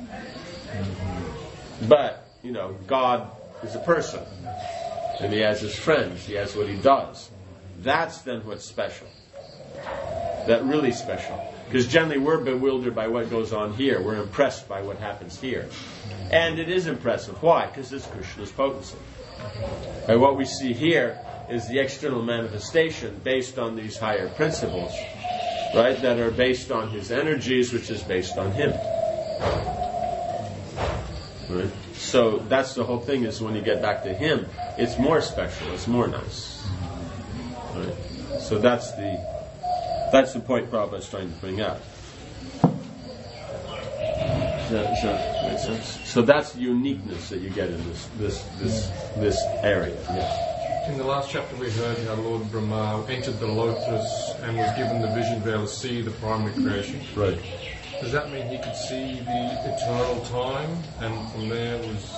Speaker 1: But, God is a person. And he has his friends. He has what he does. That's then what's special. That really special. Because generally we're bewildered by what goes on here. We're impressed by what happens here. And it is impressive. Why? Because it's Krishna's potency. And what we see here is the external manifestation based on these higher principles, right? That are based on his energies, which is based on him. Right? So that's the whole thing, is when you get back to him, it's more special, it's more nice. Right? So that's the point Prabhupada's trying to bring out. Does that make sense? So that's the uniqueness that you get in this area. Yes.
Speaker 4: In the last chapter we heard how Lord Brahma entered the lotus and was given the vision to be able to see the primary creation.
Speaker 1: Right.
Speaker 4: Does that mean he could see the eternal time and from there was...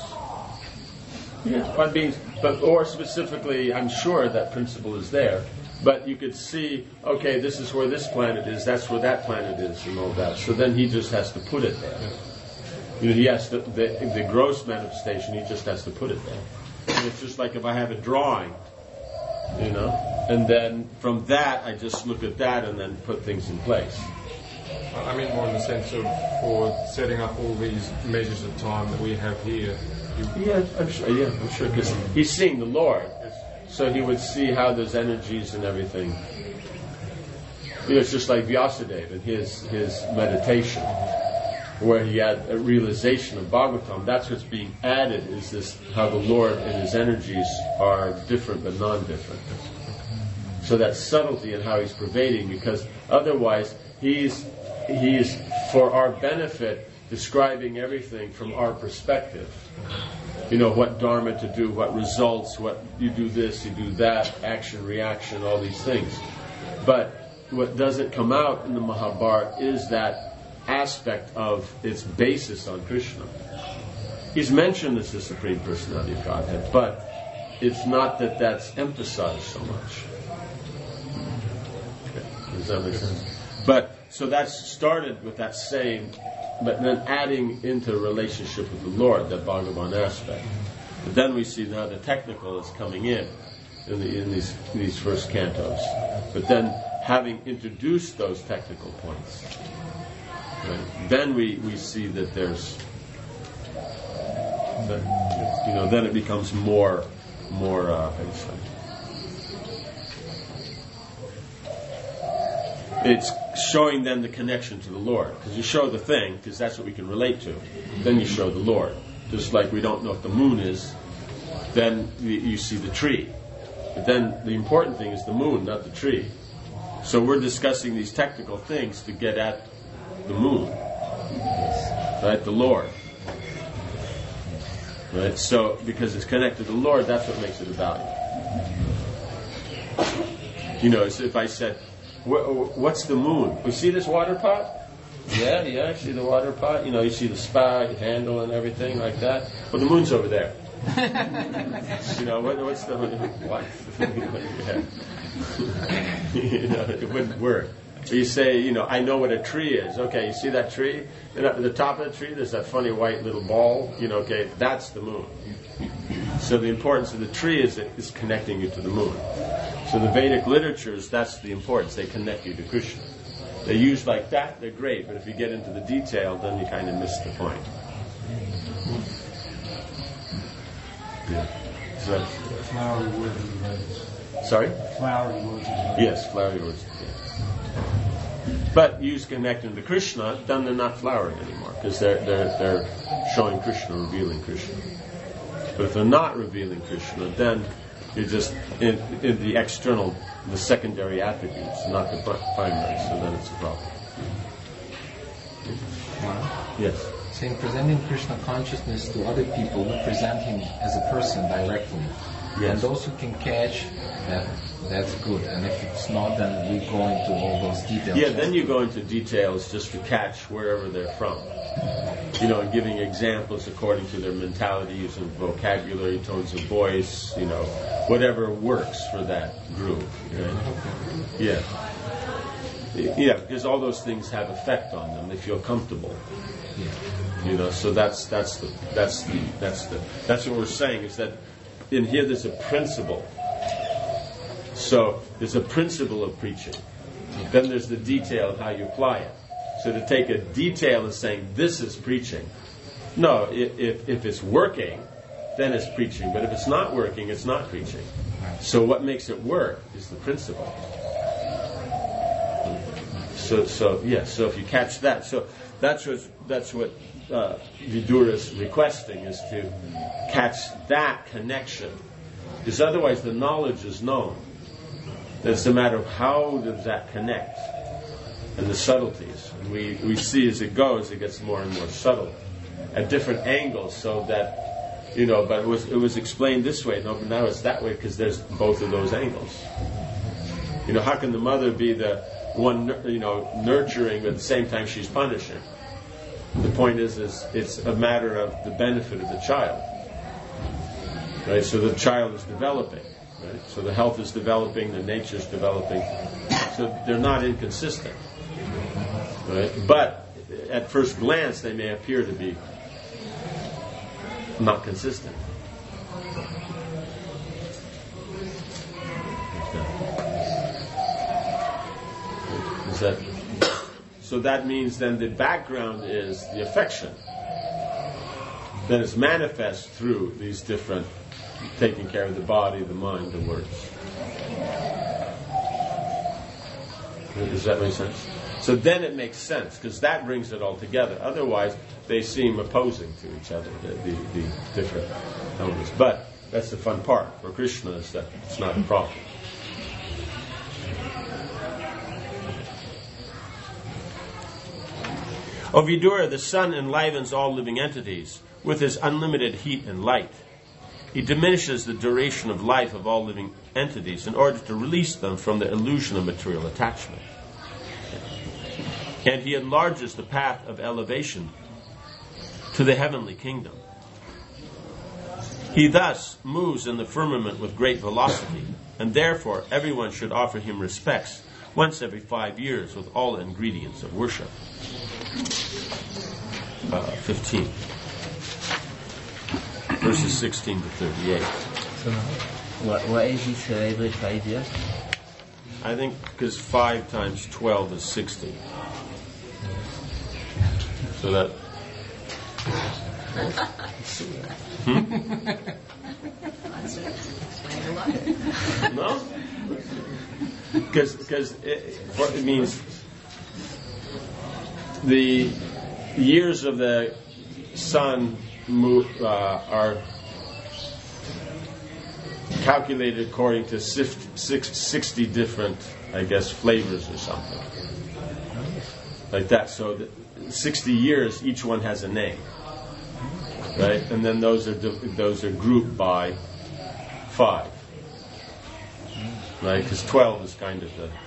Speaker 1: Yeah, or specifically, I'm sure that principle is there, but you could see, okay, this is where this planet is, that's where that planet is, and all that. So then he just has to put it there. You know, he has to, the gross manifestation, he just has to put it there. And it's just like if I have a drawing, you know, and then from that I just look at that and then put things in place.
Speaker 4: I mean more in the sense of for setting up all these measures of time that we have here.
Speaker 1: Yeah, I'm sure, because he's seeing the Lord, so he would see how those energies and everything. You know, it's just like Vyasadeva in his meditation, where he had a realization of Bhagavatam. That's what's being added, is this, how the Lord and his energies are different but non-different. So that subtlety in how he's pervading, because otherwise he's for our benefit describing everything from our perspective. You know, what dharma to do, what results, what you do this, you do that, action, reaction, all these things. But what doesn't come out in the Mahabharata is that aspect of its basis on Krishna. He's mentioned as the Supreme Personality of Godhead, but it's not that that's emphasized so much. Okay. Does that make sense? But, so that's started with that same, but then adding into relationship with the Lord, that Bhagavan aspect. But then we see now the technical is coming in these first cantos. But then having introduced those technical points, right, then we see that there's, you know, then it becomes more how do you say? It's showing them the connection to the Lord. Because you show the thing, because that's what we can relate to. Then you show the Lord. Just like we don't know if the moon is, then you see the tree. But then the important thing is the moon, not the tree. So we're discussing these technical things to get at the moon. Right? The Lord. Right? So, because it's connected to the Lord, that's what makes it a value. You know, so if I said, what's the moon? You see this water pot? Yeah, I see the water pot. You know, you see the spout, handle and everything like that. Well, the moon's over there. You know, what's the... What? You know, it wouldn't work. So you say, you know, I know what a tree is. Okay, you see that tree? And at the top of the tree, there's that funny white little ball. You know, okay, that's the moon. So the importance of the tree is connecting you to the moon. So the Vedic literatures, that's the importance. They connect you to Krishna. They're used like that, they're great. But if you get into the detail, then you kind of miss the point. Yeah. So,
Speaker 6: Flowery words in the Vedas.
Speaker 1: Sorry?
Speaker 6: Flowery words in the Vedas.
Speaker 1: Yes, flowery words. Yeah. But used connecting to Krishna, then they're not flowering anymore, because they're showing Krishna, revealing Krishna. But if they're not revealing Krishna, then you're just in the external, the secondary attributes, not the primary, so then it's a problem. Yes?
Speaker 5: So in presenting Krishna consciousness to other people, we present him as a person directly.
Speaker 1: Yes.
Speaker 5: And those who can catch that, that's good. And if it's not, then we go into all those details.
Speaker 1: Yeah, then you go into details just to catch wherever they're from. You know, and giving examples according to their mentality, using vocabulary, tones of voice, you know, whatever works for that group. Right? Yeah. Yeah, because all those things have effect on them. They feel comfortable. You know, so that's what we're saying, is that in here there's a principle. So there's a principle of preaching. Then there's the detail of how you apply it. So to take a detail as saying this is preaching. No, if it's working, then it's preaching. But if it's not working, it's not preaching. So what makes it work is the principle. So if you catch that, so that's what Vidura is requesting, is to catch that connection. Because otherwise the knowledge is known. It's a matter of how does that connect, and the subtleties. And we see as it goes, it gets more and more subtle at different angles, so that but it was explained this way. No, but now it's that way because there's both of those angles. How can the mother be the one, nurturing, but at the same time she's punishing? The point is it's a matter of the benefit of the child, right? So the child is developing, right? So the health is developing, the nature is developing. So they're not inconsistent, right? But at first glance, they may appear to be not consistent. So that means then the background is the affection. Then it's manifest through these different, taking care of the body, the mind, the words. Does that make sense? So then it makes sense, because that brings it all together. Otherwise, they seem opposing to each other, the different elements. But that's the fun part for Krishna, is that it's not a problem. Of Vidura, the sun enlivens all living entities with his unlimited heat and light. He diminishes the duration of life of all living entities in order to release them from the illusion of material attachment. And he enlarges the path of elevation to the heavenly kingdom. He thus moves in the firmament with great velocity, and therefore everyone should offer him respects once every 5 years with all ingredients of worship. 15. Verses 16 to 38.
Speaker 3: So why is this every 5 years?
Speaker 1: I think because 5 times 12 is 60. So that... No? Because it means the years of the sun are calculated according to 60 different, I guess, flavors or something like that. So 60 years, each one has a name, right? And then those are grouped by 5, right? Because 12 is kind of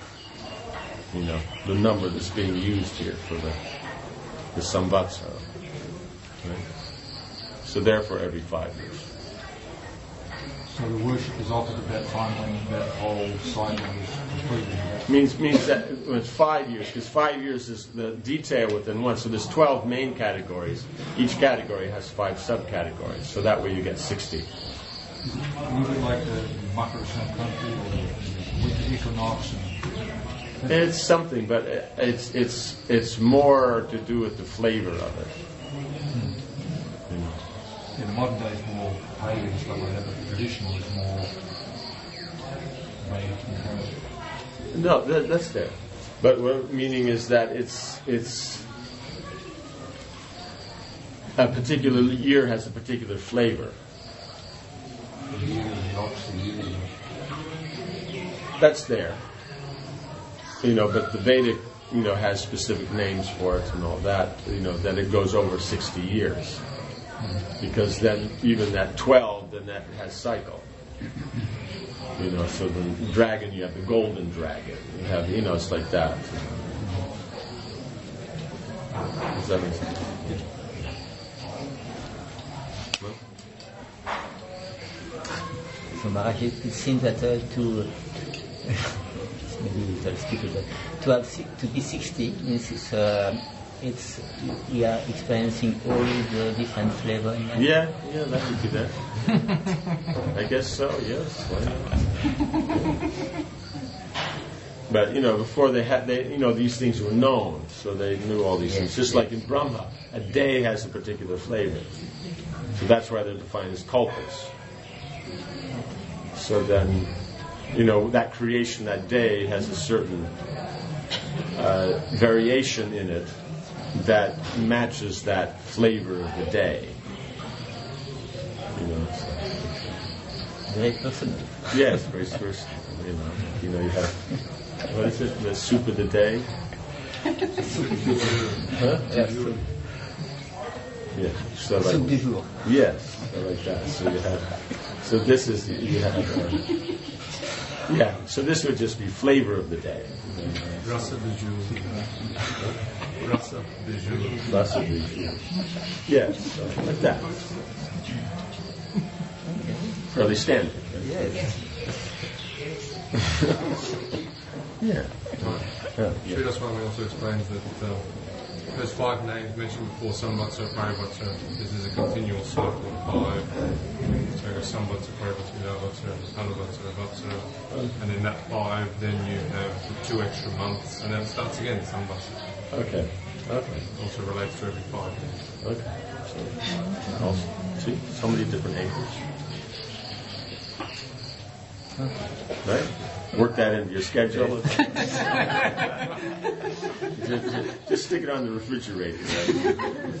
Speaker 1: the number that's being used here for the samvatsara, right? So therefore, every 5 years.
Speaker 6: So the worship is offered at that time when that whole cycle is completed.
Speaker 1: Means that when it's 5 years, because 5 years is the detail within one. So there's 12 main categories. Each category has 5 subcategories. So that way you get 60.
Speaker 6: Is it a little bit like the Makara Sankranti or with the equinox?
Speaker 1: It's something, but it's more to do with the flavor of it.
Speaker 6: In the modern day, it's more pagan and stuff like that, but the traditional is more made.
Speaker 1: No, that's there. But what meaning is that it's a particular year has a particular flavor.
Speaker 6: The year, the ox, the year.
Speaker 1: That's there. But the Vedic, has specific names for it and all that. That it goes over 60 years. Because then even that 12, then that has cycle. So the dragon, you have the golden dragon. You have, it's like that. Does that make sense?
Speaker 3: So Maharaj, it seems that to maybe a little stupid, but to be 60 means it's we are experiencing all the different flavor in life.
Speaker 1: Yeah, that would be that. I guess so. Yes. Why not? But before these things were known, so they knew all these things. Just like in Brahma, a day has a particular flavor, so that's why they're defined as kalpas. So then, that creation, that day has a certain variation in it that matches that flavor of the day.
Speaker 3: Very personal.
Speaker 1: Yes, very personal. You have, what is it? The soup of the day? Huh?
Speaker 3: Yes.
Speaker 1: Yeah. So
Speaker 3: Soupe
Speaker 1: like,
Speaker 3: du jour.
Speaker 1: yes, so like that. So you have. So this is you have. Yeah. So this would just be flavor of the day.
Speaker 4: Rasa du jour. Rasa du jour.
Speaker 1: Rasa du jour. Yes. So like that. Fairly standard.
Speaker 3: Yes.
Speaker 1: Yeah.
Speaker 4: Sridhar Swami also explains that those 5 names mentioned before, Samvatsara, Parivatsara, this is a continual cycle of 5. So you go Samvatsara, Parivatsara, Vinavatsara, Anuvatsara, Vatsara, and in that 5 then you have the 2 extra months, and then it starts again, Samvatsara.
Speaker 1: Okay. Okay.
Speaker 4: Also relates to every 5 years.
Speaker 1: Okay. So, also, see, so many different angles. Right? Work that into your schedule. just stick it on the refrigerator. Right?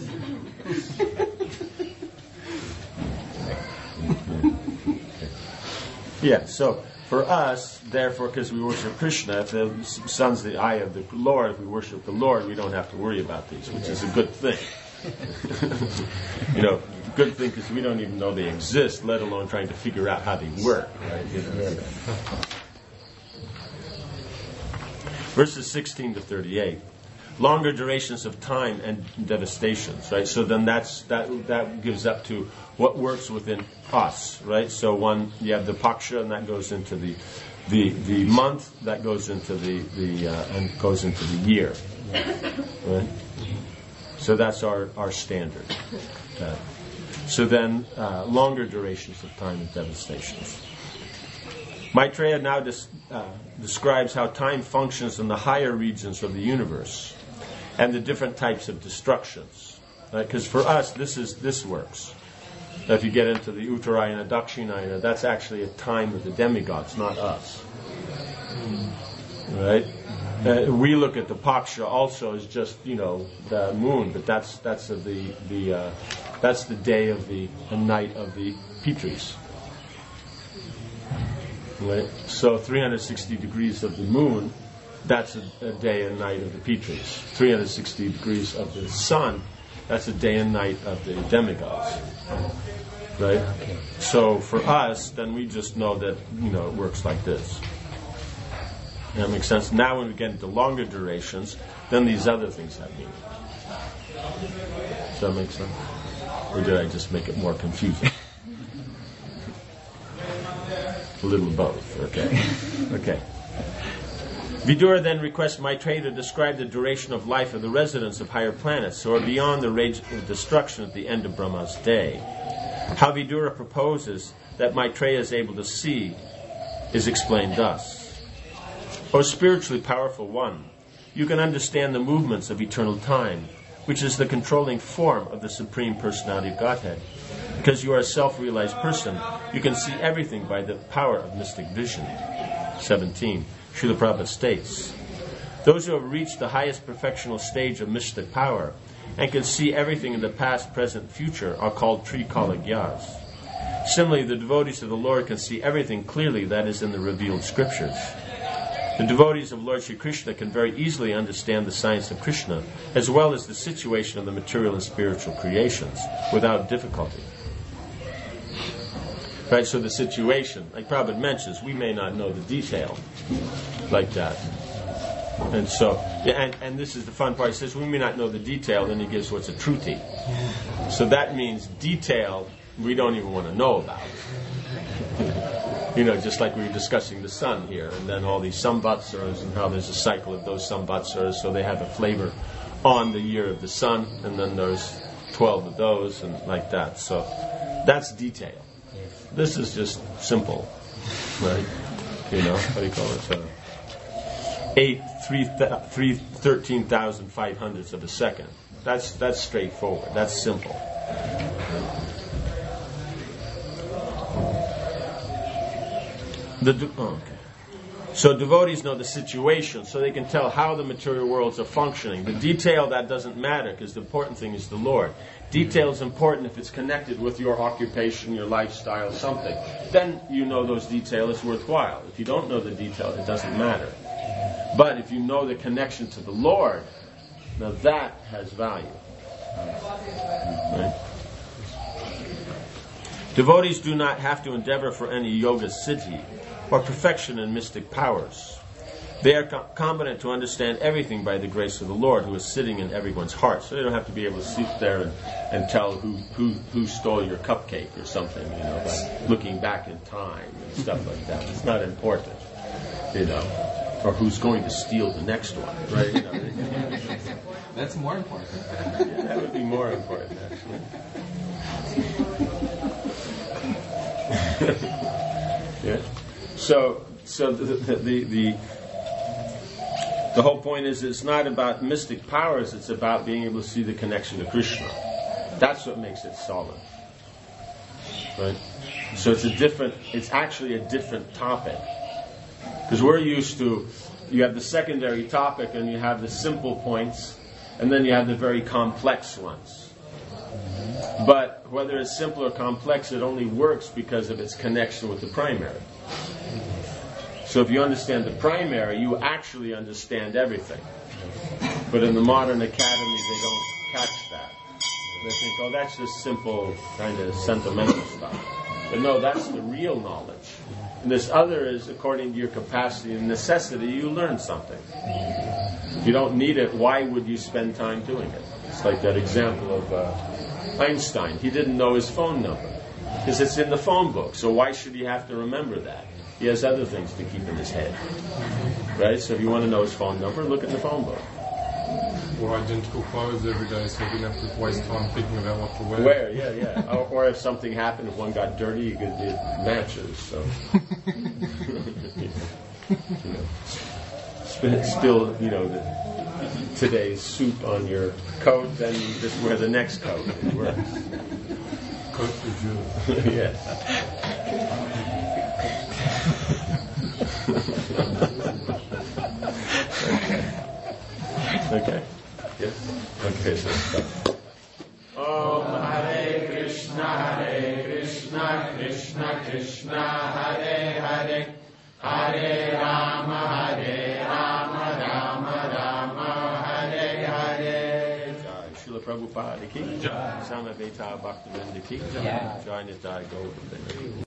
Speaker 1: Yeah, so for us, therefore, because we worship Krishna, if the sun's the eye of the Lord, if we worship the Lord, we don't have to worry about these, which is a good thing. Good thing because we don't even know they exist, let alone trying to figure out how they work. Right? Verses 16 to 38. Longer durations of time and devastations, right? So then that gives up to what works within us, right? So you have the paksha, and that goes into the month, that goes into and goes into the year, right? So that's our standard. So then, longer durations of time and devastations. Maitreya now describes how time functions in the higher regions of the universe and the different types of destructions. Because for us, this works. Now, if you get into the Uttarayana, Dakshinayana, that's actually a time of the demigods, not us. Right? We look at the paksha also as just the moon, but that's the day of the night of the Pitris. Right? So 360 degrees of the moon, that's a day and night of the Pitris. 360 degrees of the sun, that's a day and night of the demigods. Right? So for us, then we just know that it works like this. That makes sense. Now when we get into longer durations, then these other things have meaning. Does that make sense? Or did I just make it more confusing? A little of both. Okay. Vidura then requests Maitreya to describe the duration of life of the residents of higher planets, who are beyond the rage of destruction at the end of Brahma's day. How Vidura proposes that Maitreya is able to see is explained thus. O spiritually powerful one, you can understand the movements of eternal time, which is the controlling form of the Supreme Personality of Godhead. Because you are a self-realized person, you can see everything by the power of mystic vision. 17. Srila Prabhupada states, those who have reached the highest perfectional stage of mystic power and can see everything in the past, present, future are called Trikalagyas. Similarly, the devotees of the Lord can see everything clearly that is in the revealed scriptures. The devotees of Lord Shri Krishna can very easily understand the science of Krishna, as well as the situation of the material and spiritual creations, without difficulty. Right, so the situation, like Prabhupada mentions, we may not know the detail like that. And so, and this is the fun part, he says, we may not know the detail, then he gives what's a truti. So that means detail we don't even want to know about. Just like we were discussing the sun here, and then all these samvatsaras and how there's a cycle of those samvatsaras, so they have a flavor on the year of the sun, and then there's 12 of those, and like that. So that's detail. This is just simple, right? What do you call it? 13,500ths of a second. That's straightforward. That's simple. So devotees know the situation, so they can tell how the material worlds are functioning. The detail, that doesn't matter, because the important thing is the Lord. Detail is important if it's connected with your occupation, your lifestyle, something. Then those details is worthwhile. If you don't know the detail, it doesn't matter. But if you know the connection to the Lord, now that has value. Right? Devotees do not have to endeavor for any yoga siddhi or perfection in mystic powers. They are competent to understand everything by the grace of the Lord, who is sitting in everyone's heart. So they don't have to be able to sit there and tell who stole your cupcake or something, by looking back in time and stuff like that. It's not important, or who's going to steal the next one, right?
Speaker 5: That's more important.
Speaker 1: Yeah, that would be more important, actually. Yeah. So the whole point is, it's not about mystic powers, it's about being able to see the connection to Krishna. That's what makes it solid. Right? So it's actually a different topic. Because we're used to, you have the secondary topic and you have the simple points, and then you have the very complex ones. But whether it's simple or complex, it only works because of its connection with the primary. So if you understand the primary, you actually understand everything. But in the modern academy, they don't catch that. They think, oh, that's just simple, kind of sentimental stuff. But no, that's the real knowledge. And this other is, according to your capacity and necessity, you learn something. If you don't need it, why would you spend time doing it? It's like that example of Einstein. He didn't know his phone number because it's in the phone book. So why should he have to remember that? He has other things to keep in his head. Right? So if you want to know his phone number, look at the phone book.
Speaker 4: Wore identical clothes every day so he didn't have to waste time thinking about what to wear.
Speaker 1: Or if something happened, if one got dirty, you could do matches. So, still, today's suit on your coat, then you just wear the next coat. It works.
Speaker 4: Coat de jour.
Speaker 1: Yes. Okay. Yes. Okay. So stop. Om Hare Krishna, Krishna Krishna, Hare Hare, Hare Rama, Rama Rama, Hare Hare. Jai Srila Prabhupada ki Jai. Samaveta Bhaktivinoda ki Jai. Jai Nitai Govardhana.